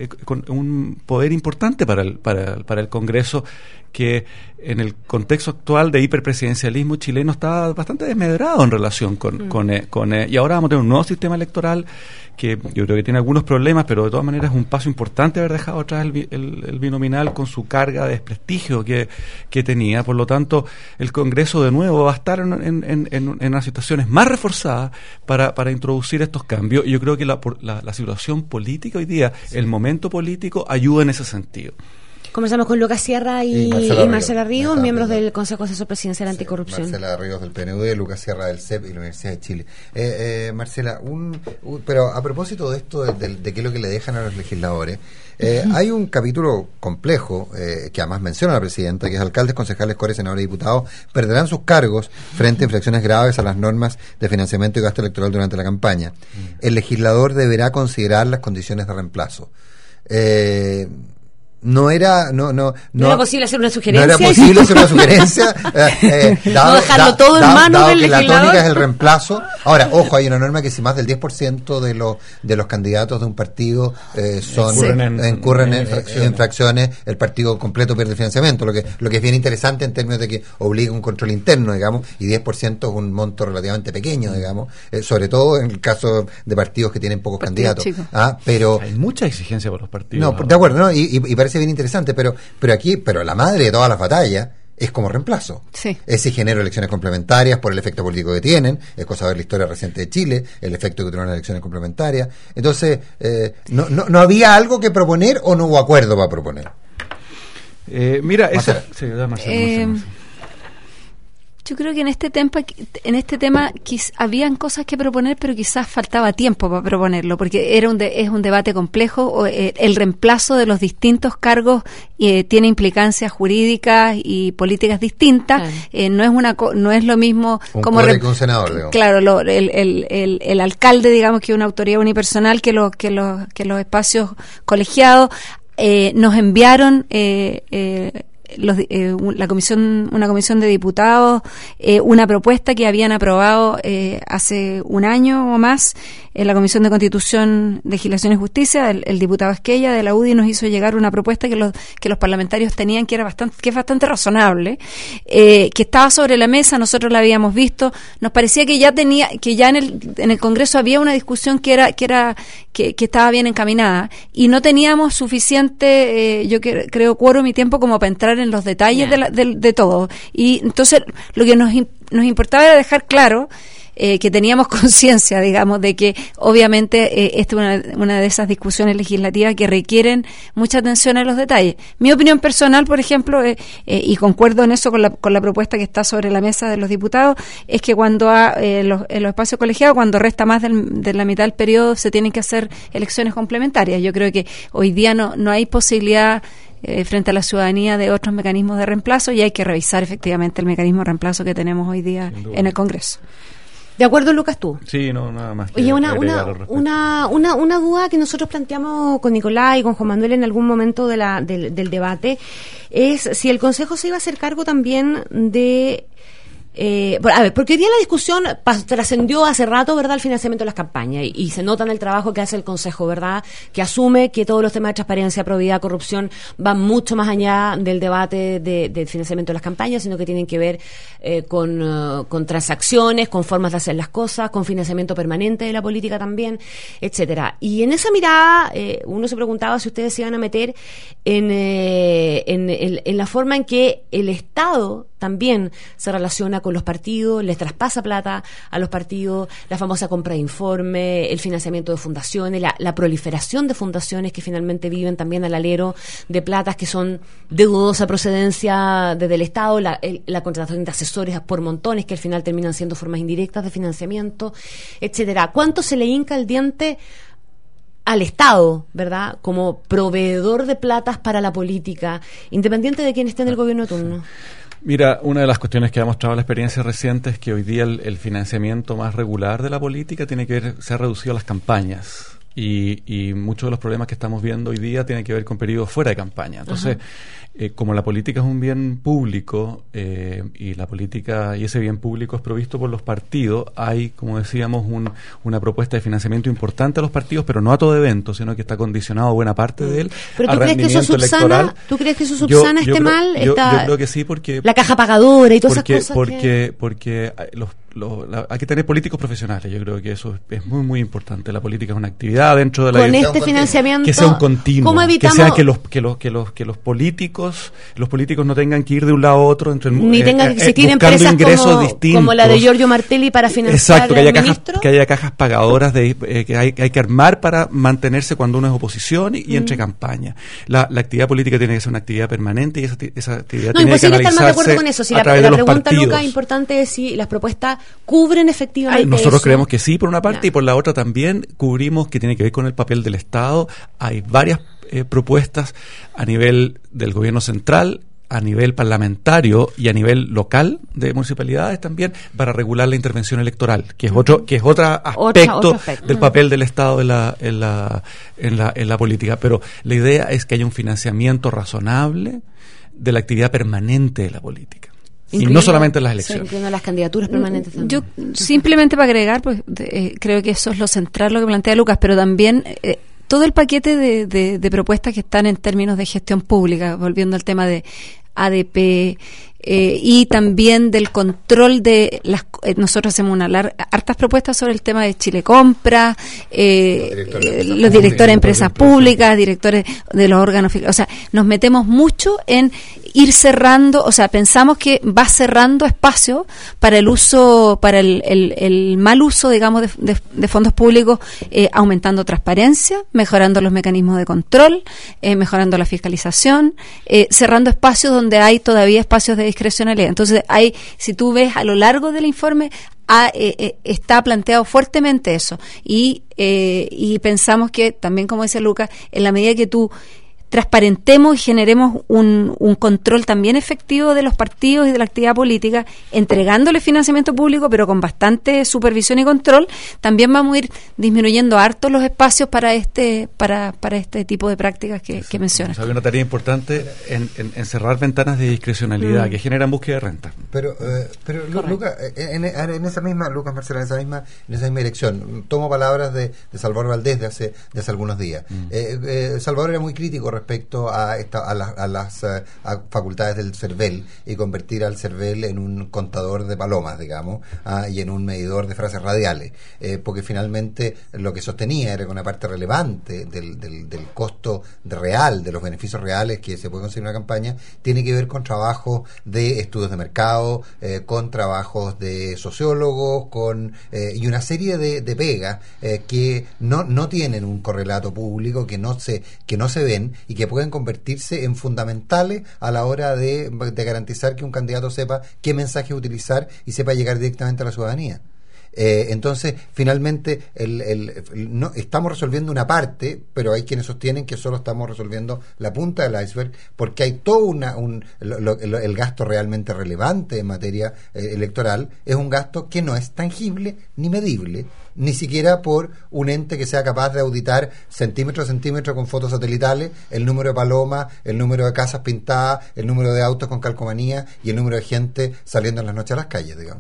un poder importante para el, para, para el Congreso, que en el contexto actual de hiperpresidencialismo chileno está bastante desmedrado en relación con, mm. con, eh, con eh, y ahora vamos a tener un nuevo sistema electoral que yo creo que tiene algunos problemas, pero de todas maneras es un paso importante haber dejado atrás el, el, el binominal con su carga de desprestigio que, que tenía. Por lo tanto, el Congreso de nuevo va a estar en, en, en, en, en unas situaciones más reforzadas para, para introducir estos cambios, y yo creo que la, la, la situación política hoy día, sí. el momento político ayuda en ese sentido. Conversamos con Lucas Sierra y, y Marcela, y Marcela Ríos, Ríos miembros del Consejo Asesor Presidencial sí, Anticorrupción. Marcela Ríos del P N U D, Lucas Sierra del C E P y la Universidad de Chile. Eh, eh, Marcela, un, un, pero a propósito de esto, de, de, de qué es lo que le dejan a los legisladores, eh, uh-huh. hay un capítulo complejo eh, que además menciona la presidenta, que es alcaldes, concejales, core, senadores y diputados perderán sus cargos frente a infracciones graves a las normas de financiamiento y gasto electoral durante la campaña. Uh-huh. El legislador deberá considerar las condiciones de reemplazo. Eh, No era, no, no, no, no era posible hacer una sugerencia. No era posible hacer una sugerencia. eh, eh, dado, no dejarlo da, todo en da, manos dado del que legislador. La tónica es el reemplazo. Ahora, ojo, hay una norma que si más del diez por ciento de los de los candidatos de un partido eh, son incurren, en, incurren en, en, infracciones. en infracciones, el partido completo pierde financiamiento. Lo que lo que es bien interesante en términos de que obliga un control interno, digamos, y diez por ciento es un monto relativamente pequeño, digamos, eh, sobre todo en el caso de partidos que tienen pocos partido candidatos. Ah, pero hay mucha exigencia por los partidos. No, de acuerdo, ¿no? Y, y, y parece bien interesante, pero pero aquí, pero la madre de todas las batallas es como reemplazo. Sí. Es si genera elecciones complementarias por el efecto político que tienen, es cosa de ver la historia reciente de Chile, el efecto que tuvieron las elecciones complementarias. Entonces, eh, no, no, ¿no había algo que proponer o no hubo acuerdo para proponer? Eh, mira, esa, sí, dame, eh, dame, yo creo que en este tema, en este tema quiz, habían cosas que proponer, pero quizás faltaba tiempo para proponerlo, porque era un de, es un debate complejo. O, eh, el reemplazo de los distintos cargos eh, tiene implicancias jurídicas y políticas distintas. Claro. Eh, no es una no es lo mismo un como re, que un senador, digamos. Claro, lo, el, el, el, el alcalde, digamos, que es una autoridad unipersonal, que los que los que los espacios colegiados. Eh, nos enviaron eh, eh, Los, eh, la comisión, una comisión de diputados, eh, una propuesta que habían aprobado eh, hace un año o más en la Comisión de Constitución, Legislación y Justicia. El, el diputado Esquella de la U D I nos hizo llegar una propuesta que los que los parlamentarios tenían, que era bastante, que es bastante razonable, eh, que estaba sobre la mesa. Nosotros la habíamos visto. Nos parecía que ya tenía, que ya en el en el Congreso había una discusión que era que era que, que estaba bien encaminada, y no teníamos suficiente, eh, yo que, creo, quórum y tiempo como para entrar en en los detalles Yeah. de, la, de, de todo. Y entonces lo que nos, nos importaba era dejar claro Eh, que teníamos conciencia, digamos, de que obviamente eh, esta es una, una de esas discusiones legislativas que requieren mucha atención a los detalles. Mi opinión personal, por ejemplo, eh, eh, y concuerdo en eso con la, con la propuesta que está sobre la mesa de los diputados, es que cuando ha, eh, los, en los espacios colegiados, cuando resta más del, de la mitad del periodo, se tienen que hacer elecciones complementarias. Yo creo que hoy día no, no hay posibilidad eh, frente a la ciudadanía de otros mecanismos de reemplazo, y hay que revisar efectivamente el mecanismo de reemplazo que tenemos hoy día en el Congreso. ¿De acuerdo, Lucas, tú? Sí, no, nada más. que Oye, una, agregar una, al respecto. una, una, una duda que nosotros planteamos con Nicolás y con Juan Manuel en algún momento de la, del, del debate es si el Consejo se iba a hacer cargo también de... Eh, a ver, porque hoy día la discusión pas- trascendió hace rato, ¿verdad?, el financiamiento de las campañas, y, y se nota en el trabajo que hace el Consejo, ¿verdad?, que asume que todos los temas de transparencia, probidad, corrupción van mucho más allá del debate de, del financiamiento de las campañas, sino que tienen que ver eh, con, uh, con transacciones, con formas de hacer las cosas, con financiamiento permanente de la política también, etcétera. Y en esa mirada, eh, uno se preguntaba si ustedes se iban a meter en, eh, en, en, en la forma en que el Estado también se relaciona con los partidos, les traspasa plata a los partidos, la famosa compra de informe, el financiamiento de fundaciones, la, la proliferación de fundaciones que finalmente viven también al alero de platas que son de dudosa procedencia desde el Estado, la, el, la contratación de asesores por montones que al final terminan siendo formas indirectas de financiamiento, etcétera. ¿Cuánto se le hinca el diente al Estado, ¿verdad?, como proveedor de platas para la política, independiente de quién esté en el gobierno de turno? Mira, una de las cuestiones que ha mostrado la experiencia reciente es que hoy día el, el financiamiento más regular de la política tiene que ver, se ha reducido a las campañas. Y, y muchos de los problemas que estamos viendo hoy día tienen que ver con periodos fuera de campaña. Entonces, eh, como la política es un bien público eh, y la política y ese bien público es provisto por los partidos, hay, como decíamos, un, una propuesta de financiamiento importante a los partidos, pero no a todo evento, sino que está condicionado buena parte de él. ¿Pero tú crees que eso subsana, ¿tú crees que eso subsana yo, yo este creo, mal? Yo, Esta, yo creo que sí, porque la caja pagadora y todas porque, esas cosas. Porque, que... porque los Lo, la, hay que tener políticos profesionales. Yo creo que eso es, es muy muy importante. La política es una actividad dentro de la con este un financiamiento, que sea un continuo, ¿cómo evitamos? que sea que los que los que los que los políticos los políticos no tengan que ir de un lado a otro entre el, ni eh, tengan que eh, existir buscando empresas ingresos como, distintos, como la de Giorgio Martelli para financiar exacto, que haya al cajas ministro. que haya cajas pagadoras de eh, que hay, que hay que armar para mantenerse cuando uno es oposición y, y entre Mm. campaña. La, la actividad política tiene que ser una actividad permanente y esa, esa actividad No, tiene que imposible estar más de acuerdo canalizarse con eso. Si a la, través la de los pregunta, partidos. Luca, importante es si las propuestas cubren efectivamente Ay, nosotros eso. creemos que sí, por una parte, Ya. y por la otra también cubrimos que tiene que ver con el papel del Estado. Hay varias eh, propuestas a nivel del gobierno central, a nivel parlamentario y a nivel local de municipalidades también para regular la intervención electoral, que es otro que es otro aspecto, Otra, otro aspecto. del papel del Estado en la, en la en la en la política. Pero la idea es que haya un financiamiento razonable de la actividad permanente de la política. Y no solamente en las elecciones. Incluyendo las candidaturas permanentes también. Yo simplemente para agregar, pues eh, creo que eso es lo central lo que plantea Lucas, pero también eh, todo el paquete de, de, de propuestas que están en términos de gestión pública, volviendo al tema de A D P eh, y también del control de las eh, nosotros hacemos una lar- hartas propuestas sobre el tema de Chile Compra, eh, eh, los directores de empresas públicas, directores de los órganos, o sea, nos metemos mucho en ir cerrando, o sea, pensamos que va cerrando espacio para el uso, para el, el, el mal uso, digamos, de, de, de fondos públicos, eh, aumentando transparencia, mejorando los mecanismos de control, eh, mejorando la fiscalización, eh, cerrando espacios donde hay todavía espacios de discrecionalidad. Entonces, hay, si tú ves a lo largo del informe, ha, eh, eh, está planteado fuertemente eso. Y, eh, y pensamos que, también como decía Lucas, en la medida que tú transparentemos y generemos un, un control también efectivo de los partidos y de la actividad política, entregándole financiamiento público, pero con bastante supervisión y control, también vamos a ir disminuyendo harto los espacios para este para para este tipo de prácticas que, que mencionas. O sea, hay una tarea importante en, en, en cerrar ventanas de discrecionalidad Mm. que generan búsqueda de renta. Pero, eh, pero Lu- Lucas, en, en, en esa misma, Lucas Marcela, en esa misma, en esa misma dirección, tomo palabras de, de Salvador Valdés de hace, de hace algunos días. Mm. Eh, eh, Salvador era muy crítico respecto respecto a, esta, a, la, a las uh, a facultades del CERVEL y convertir al CERVEL en un contador de palomas, digamos, uh, y en un medidor de frases radiales, eh, porque finalmente lo que sostenía era que una parte relevante del, del, del costo de real, de los beneficios reales que se puede conseguir en una campaña, tiene que ver con trabajos de estudios de mercado, eh, con trabajos de sociólogos, con eh, y una serie de, de pegas eh, que no, no tienen un correlato público, que no se que no se ven y que pueden convertirse en fundamentales a la hora de, de garantizar que un candidato sepa qué mensaje utilizar y sepa llegar directamente a la ciudadanía. Eh, entonces, finalmente, el, el, el, no, estamos resolviendo una parte, pero hay quienes sostienen que solo estamos resolviendo la punta del iceberg, porque hay todo una, un, lo, lo, el gasto realmente relevante en materia eh, electoral, es un gasto que no es tangible ni medible, ni siquiera por un ente que sea capaz de auditar centímetro a centímetro con fotos satelitales el número de palomas, el número de casas pintadas, el número de autos con calcomanía y el número de gente saliendo en las noches a las calles, digamos.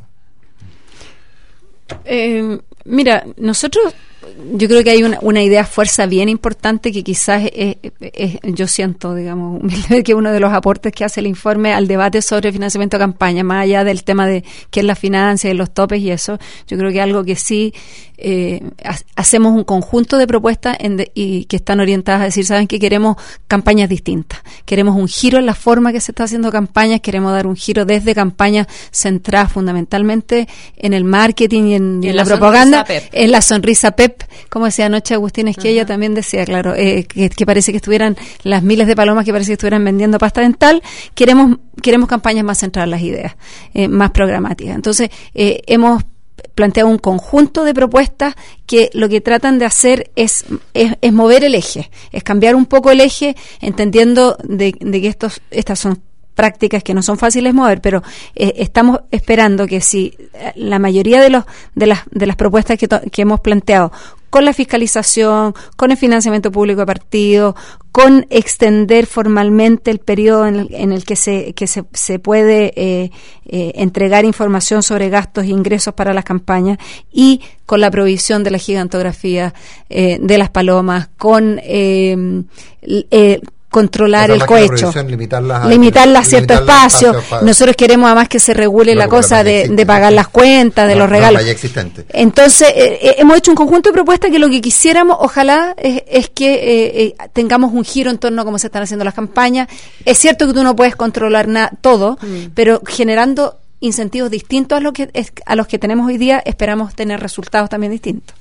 Eh, mira, nosotros, yo creo que hay una, una idea fuerza bien importante que quizás es, es, es, yo siento, digamos, que uno de los aportes que hace el informe al debate sobre financiamiento de campaña, más allá del tema de qué es la financia y los topes y eso, yo creo que algo que sí eh, ha, hacemos un conjunto de propuestas en de, y que están orientadas a decir, ¿saben qué? Queremos campañas distintas, queremos un giro en la forma que se está haciendo campañas, queremos dar un giro desde campañas centradas fundamentalmente en el marketing y en, y en la, la propaganda, en la sonrisa P E P, como decía anoche Agustín Esquella, uh-huh. también decía, claro, eh, que, que parece que estuvieran las miles de palomas que parece que estuvieran vendiendo pasta dental. Queremos queremos campañas más centradas en las ideas, eh, más programáticas. Entonces, eh, hemos planteado un conjunto de propuestas que lo que tratan de hacer es, es, es mover el eje, es cambiar un poco el eje, entendiendo de, de que estos estas son prácticas que no son fáciles de mover, pero eh, estamos esperando que si la mayoría de los de las de las propuestas que, to, que hemos planteado, con la fiscalización, con el financiamiento público de partidos, con extender formalmente el periodo en el, en el que se que se, se puede eh, eh, entregar información sobre gastos e ingresos para las campañas, y con la provisión de la gigantografía eh, de las palomas, con eh, eh, controlar el cohecho, limitarla a, limitarla a cierto espacio. Para... Nosotros queremos además que se regule la cosa de, de pagar las cuentas, de no, los regalos. No, Entonces, eh, hemos hecho un conjunto de propuestas que lo que quisiéramos, ojalá, es, es que eh, eh, tengamos un giro en torno a cómo se están haciendo las campañas. Es cierto que tú no puedes controlar na- todo, mm. pero generando incentivos distintos a, lo que es, a los que tenemos hoy día, esperamos tener resultados también distintos.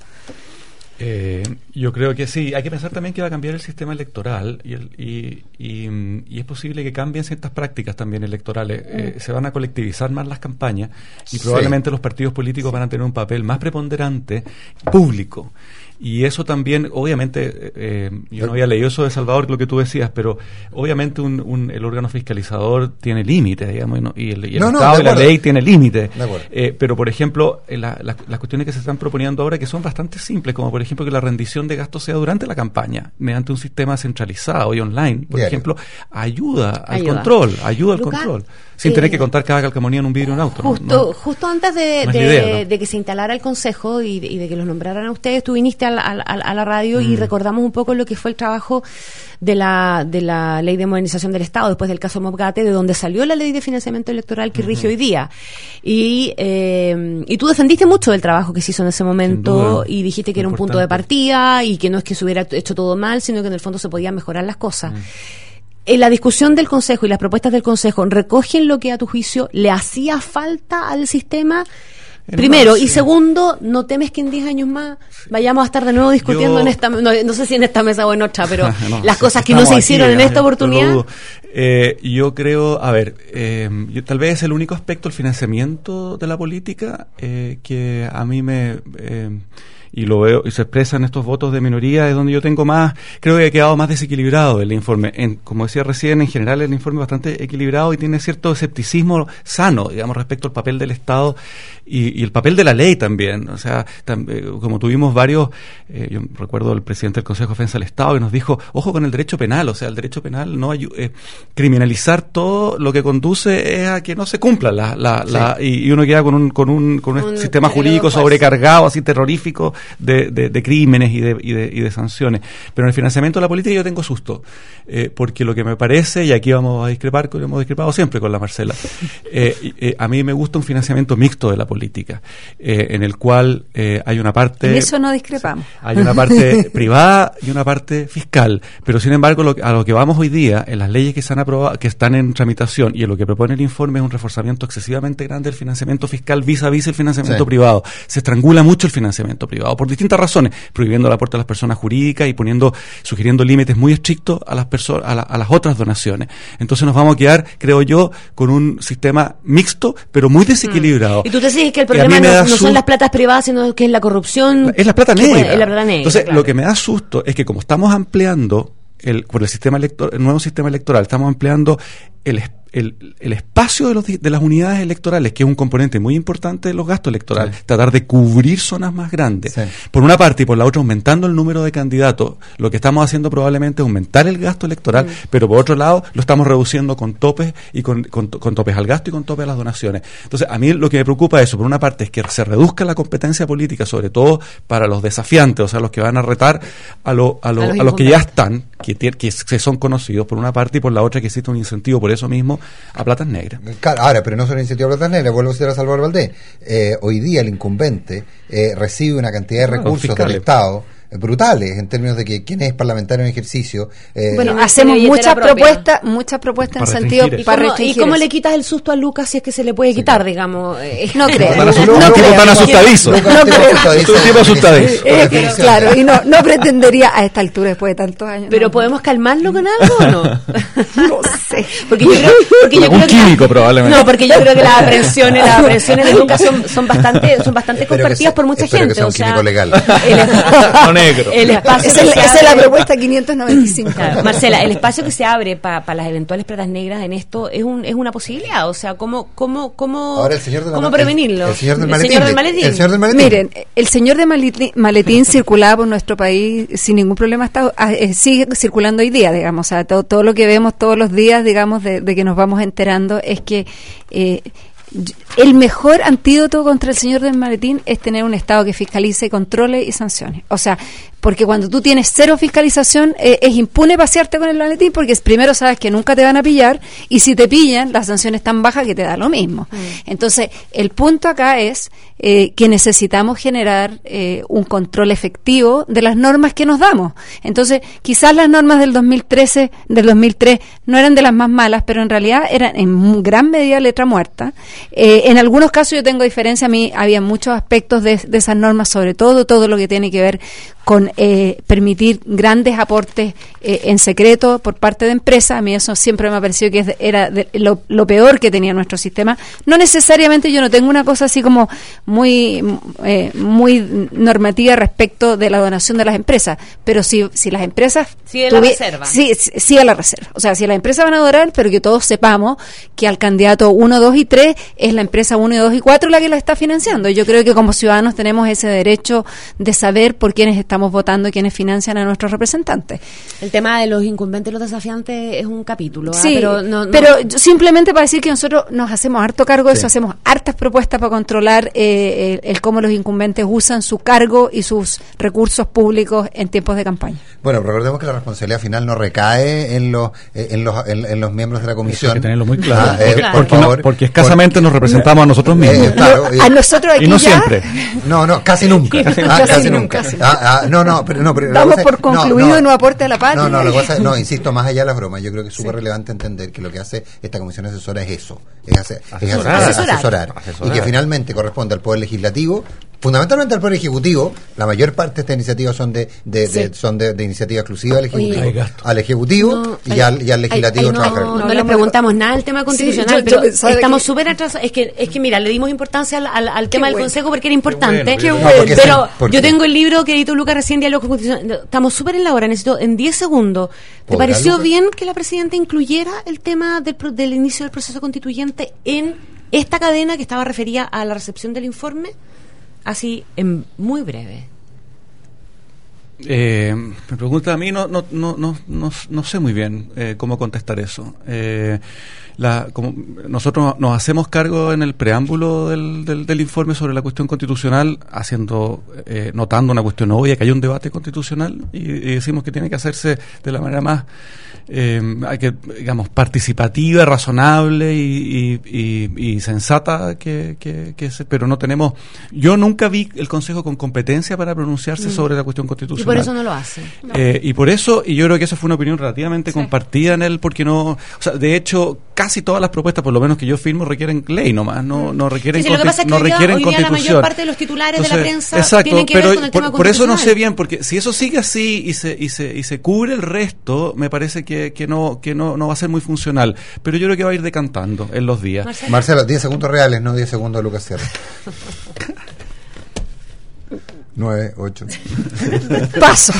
Eh, yo creo que sí, hay que pensar también que va a cambiar el sistema electoral y, el, y, y, y es posible que cambien ciertas prácticas también electorales. Eh, se van a colectivizar más las campañas y probablemente sí. los partidos políticos van a tener un papel más preponderante público. Y eso también, obviamente, eh, yo no había leído eso de Salvador, lo que tú decías, pero obviamente un, un, el órgano fiscalizador tiene límites, digamos, y, no, y el, y el no, Estado no, y la ley tiene límites. Eh, pero, por ejemplo, la, la, las cuestiones que se están proponiendo ahora, que son bastante simples, como por ejemplo que la rendición de gastos sea durante la campaña, mediante un sistema centralizado y online, por Diario. ejemplo, ayuda al ayuda. control, ayuda Lucas, al control. Sin eh, tener que contar cada calcamonía en un vidrio en un auto. Justo, ¿no? justo antes de, no de, idea, ¿no? de que se instalara el Consejo y de, y de que los nombraran a ustedes, tú viniste a la, a, a la radio mm. y recordamos un poco lo que fue el trabajo de la de la Ley de Modernización del Estado, después del caso Mopgate, de donde salió la Ley de Financiamiento Electoral que uh-huh. rige hoy día. Y eh, y tú defendiste mucho del trabajo que se hizo en ese momento y dijiste que era un punto de partida y que no es que se hubiera hecho todo mal, sino que en el fondo se podían mejorar las cosas. Mm. En la discusión del Consejo y las propuestas del Consejo, ¿recogen lo que a tu juicio le hacía falta al sistema? En Primero, más, sí. y segundo, ¿no temes que en diez años más vayamos a estar de nuevo discutiendo Yo, en esta, no, no sé si en esta mesa o en otra, pero no, las cosas que no se hicieron aquí, en esta oportunidad? Eh, yo creo, a ver, eh, yo, tal vez es el único aspecto, el financiamiento de la política, eh, que a mí me... Eh, y lo veo y se expresa en estos votos de minoría, es donde yo tengo más, creo que ha quedado más desequilibrado el informe. En, como decía recién, en general el informe es bastante equilibrado y tiene cierto escepticismo sano, digamos, respecto al papel del Estado y, y el papel de la ley también. O sea, tam, eh, como tuvimos varios, eh, yo recuerdo el presidente del Consejo de Defensa del Estado que nos dijo, ojo con el derecho penal, o sea, el derecho penal no hay, eh, criminalizar todo lo que conduce es a que no se cumpla la, la, sí. la y, y uno queda con un, con un, con un, un sistema jurídico sobrecargado, así terrorífico, de, de, de crímenes y de, y, de, y de sanciones. Pero en el financiamiento de la política yo tengo susto, eh, porque lo que me parece, y aquí vamos a discrepar, como hemos discrepado siempre con la Marcela, eh, eh, a mí me gusta un financiamiento mixto de la política, eh, en el cual eh, hay una parte... En eso no discrepamos. Hay una parte privada y una parte fiscal, pero sin embargo lo, a lo que vamos hoy día, en las leyes que se han aprobado, que están en tramitación, y en lo que propone el informe es un reforzamiento excesivamente grande del financiamiento fiscal vis a vis el financiamiento sí. privado. Se estrangula mucho el financiamiento privado, por distintas razones, prohibiendo el aporte a las personas jurídicas y poniendo, sugiriendo límites muy estrictos a las personas, a, la, a las otras donaciones. Entonces nos vamos a quedar, creo yo, con un sistema mixto, pero muy desequilibrado. Y tú te dices que el problema no, no son las platas privadas, sino que es la corrupción. Es la plata negra. Es la plata negra. Entonces, claro. lo que me da susto es que como estamos ampliando el, por el sistema electoral, el nuevo sistema electoral, estamos ampliando el El, el espacio de, los, de las unidades electorales, que es un componente muy importante de los gastos electorales, sí. tratar de cubrir zonas más grandes, sí. por una parte, y por la otra aumentando el número de candidatos. Lo que estamos haciendo probablemente es aumentar el gasto electoral, mm. pero por otro lado lo estamos reduciendo con topes y con, con, con topes al gasto y con topes a las donaciones. Entonces, a mí lo que me preocupa es eso, por una parte, es que se reduzca la competencia política, sobre todo para los desafiantes, o sea, los que van a retar a, lo, a, lo, a, los, a los que ya están, que, que, que son conocidos, por una parte, y por la otra que existe un incentivo por eso mismo a platas negras. Claro, ahora, pero no solo incentivo a platas negras, vuelvo a citar a Salvador Valdés. Eh, hoy día el incumbente eh, recibe una cantidad de claro, recursos fiscales. del Estado brutales en términos de que quién es parlamentario en ejercicio. Eh, bueno, hacemos muchas propuestas, muchas propuestas en sentido para restringir. ¿Y cómo le quitas el susto a Lucas si es que se le puede quitar, sí, digamos? Eh, no creo. No, no, no creo. Tan asustadizo. No creo. asustadizo. Claro, y no, no pretendería a esta altura después de tantos años. Pero no. ¿podemos calmarlo con algo o no? No sé. Porque yo creo, porque yo un creo químico que, probablemente. No, porque yo creo que las aprensiones, las aprensiones de Lucas son, son bastante, son bastante compartidas sea, por mucha gente. gente. Que sea un o sea, químico legal. El, o negro. El espacio Esa es, esa es la propuesta quinientos noventa y cinco. Claro, Marcela, el espacio que se abre para pa las eventuales platas negras en esto es un es una posibilidad, o sea, ¿cómo cómo cómo, Ahora el señor de la cómo ma- prevenirlo? El, el señor del el maletín. Señor del maletín. El señor del maletín. Miren, el señor de maletín, maletín circulaba por nuestro país sin ningún problema, está, eh, sigue circulando hoy día, digamos, o sea, todo, todo lo que vemos todos los días, digamos, de, de que nos vamos enterando es que eh, el mejor antídoto contra el señor del maletín es tener un Estado que fiscalice, controle y sancione. O sea, porque cuando tú tienes cero fiscalización eh, es impune pasearte con el maletín, porque primero sabes que nunca te van a pillar, y si te pillan la sanción es tan baja que te da lo mismo. Mm. Entonces, el punto acá es eh, que necesitamos generar eh, un control efectivo de las normas que nos damos. Entonces, quizás las normas del dos mil trece, del dos mil tres no eran de las más malas, pero en realidad eran en gran medida letra muerta. Eh, en algunos casos yo tengo diferencia, a mí había muchos aspectos de, de esas normas, sobre todo todo lo que tiene que ver con eh, permitir grandes aportes eh, en secreto por parte de empresas. A mí eso siempre me ha parecido que es de, era de, lo, lo peor que tenía nuestro sistema. No necesariamente yo no tengo una cosa así como muy eh, muy normativa respecto de la donación de las empresas, pero si, si las empresas... Sí, a la reserva. Sí, sí, a la reserva. O sea, si las empresas van a donar, pero que todos sepamos que al candidato uno, dos y tres es la empresa uno, dos y cuatro la que la está financiando. Yo creo que como ciudadanos tenemos ese derecho de saber por quiénes están estamos votando y quienes financian a nuestros representantes. El tema de los incumbentes y los desafiantes es un capítulo, ¿eh? Sí, pero, no, no. pero simplemente para decir que nosotros nos hacemos harto cargo de sí. eso, hacemos hartas propuestas para controlar eh, el, el cómo los incumbentes usan su cargo y sus recursos públicos en tiempos de campaña. Bueno, recordemos que la responsabilidad final no recae en los eh, en los en, en los miembros de la comisión. Hay que tenerlo muy claro. Ah, eh, claro. por porque, favor, no, porque escasamente por, nos representamos a nosotros mismos. Eh, claro, a nosotros aquí y no ya, siempre. No, no, casi nunca. Ah, casi, casi nunca. nunca. Ah, ah, no, no, pero no, pero damos cosa, por concluido no, no, no aporte a la patria. No, no, la cosa, no, insisto, más allá de las bromas, yo creo que es súper sí. relevante entender que lo que hace esta comisión asesora es eso, es, hacer, asesorar, es asesorar. asesorar, asesorar, y que finalmente corresponde al Poder Legislativo, fundamentalmente al Poder Ejecutivo. La mayor parte de estas iniciativas son de, de, sí. de son de, de iniciativa exclusiva al Ejecutivo, Oye, al Ejecutivo no, y, al, y al Legislativo ay, ay, trabajar. no, no, No, no no le preguntamos nada del tema constitucional, sí, yo, pero yo estamos que... súper atrasados. Es que, es que mira, le dimos importancia al, al, al tema del bueno. Consejo porque era importante. Qué bueno, qué bueno. Pero No, porque yo sí, tengo el libro que editó Lucas recién, Diálogo Constitucional. Estamos súper en la hora, necesito en diez segundos. ¿Te ¿Podrá, pareció Lucas? bien que la presidenta incluyera el tema del, del inicio del proceso constituyente en esta cadena que estaba referida a la recepción del informe? Así, en muy breve. Eh, me pregunta a mí, no no no no no, no sé muy bien eh, cómo contestar eso. Eh, la, como nosotros nos hacemos cargo en el preámbulo del, del, del informe sobre la cuestión constitucional, haciendo eh, notando una cuestión obvia, que hay un debate constitucional y, y decimos que tiene que hacerse de la manera más eh, hay que digamos participativa, razonable y, y, y, y sensata que, que, que se, pero no tenemos. Yo nunca vi el Consejo con competencia para pronunciarse mm. sobre la cuestión constitucional. Y por eso no lo hace. No. Eh, y por eso, y yo creo que esa fue una opinión relativamente sí. compartida en él, porque no, o sea, de hecho, casi todas las propuestas, por lo menos que yo firmo, requieren ley nomás, no, no requieren, sí, sí, consti- es que no hoy requieren hoy constitución. La mayor parte de los titulares Entonces, de la prensa exacto, tienen que pero ver con el por, tema por eso no constitucional. sé bien, porque si eso sigue así y se y se y se cubre el resto, me parece que, que no que no, no va a ser muy funcional. Pero yo creo que va a ir decantando en los días. Marcelo, Marcelo diez segundos reales, no diez segundos de Lucas Sierra. Nueve, ocho. Paso.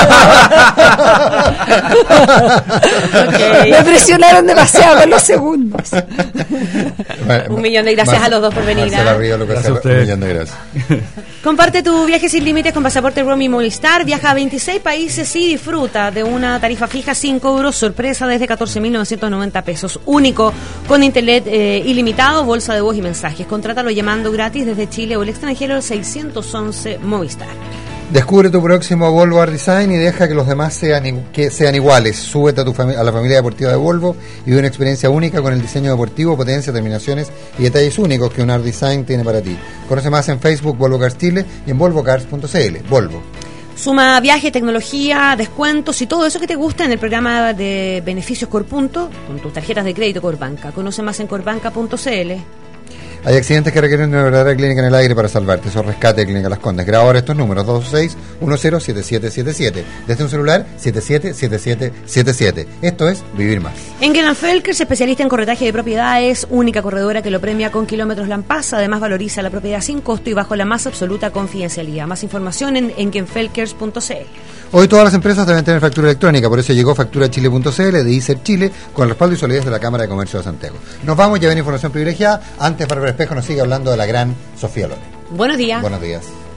Okay. Me presionaron demasiado con los segundos. Bueno, un millón de gracias Mar- a los dos por venir. Marcela Río, Lucas Sierra, un millón de gracias. Comparte tu viaje sin límites con pasaporte Roaming Movistar. Viaja a veintiséis países y disfruta de una tarifa fija sin cobros sorpresa desde catorce mil novecientos noventa pesos. Único, con internet eh, ilimitado, bolsa de voz y mensajes. Contrátalo llamando gratis desde Chile o el extranjero al seiscientos once Movistar. Descubre tu próximo Volvo Art Design y deja que los demás sean que sean iguales. Súbete a, tu fami- a la familia deportiva de Volvo y vive una experiencia única con el diseño deportivo, potencia, terminaciones y detalles únicos que un Art Design tiene para ti. Conoce más en Facebook Volvo Cars Chile y en volvo cars punto c l. Volvo. Suma viaje, tecnología, descuentos y todo eso que te gusta en el programa de beneficios Corpunto con tus tarjetas de crédito Corbanca. Conoce más en corbanca punto c l. Hay accidentes que requieren una verdadera clínica en el aire para salvarte. Eso rescate de Clínica Las Condes. Graba ahora estos números: dos seis uno cero siete siete siete siete. Desde un celular siete siete siete siete siete siete. Esto es Vivir Más. Engel Felkers, especialista en corretaje de propiedades, única corredora que lo premia con kilómetros Lampaz. Además valoriza la propiedad sin costo y bajo la más absoluta confidencialidad. Más información en engel felkers punto c l. Hoy todas las empresas deben tener factura electrónica, por eso llegó factura chile punto c l de ICER Chile con el respaldo y solidez de la Cámara de Comercio de Santiago. Nos vamos, ya ven información privilegiada. Antes Bárbara Espejo nos sigue hablando de la gran Sofía Loren. Buenos días. Buenos días.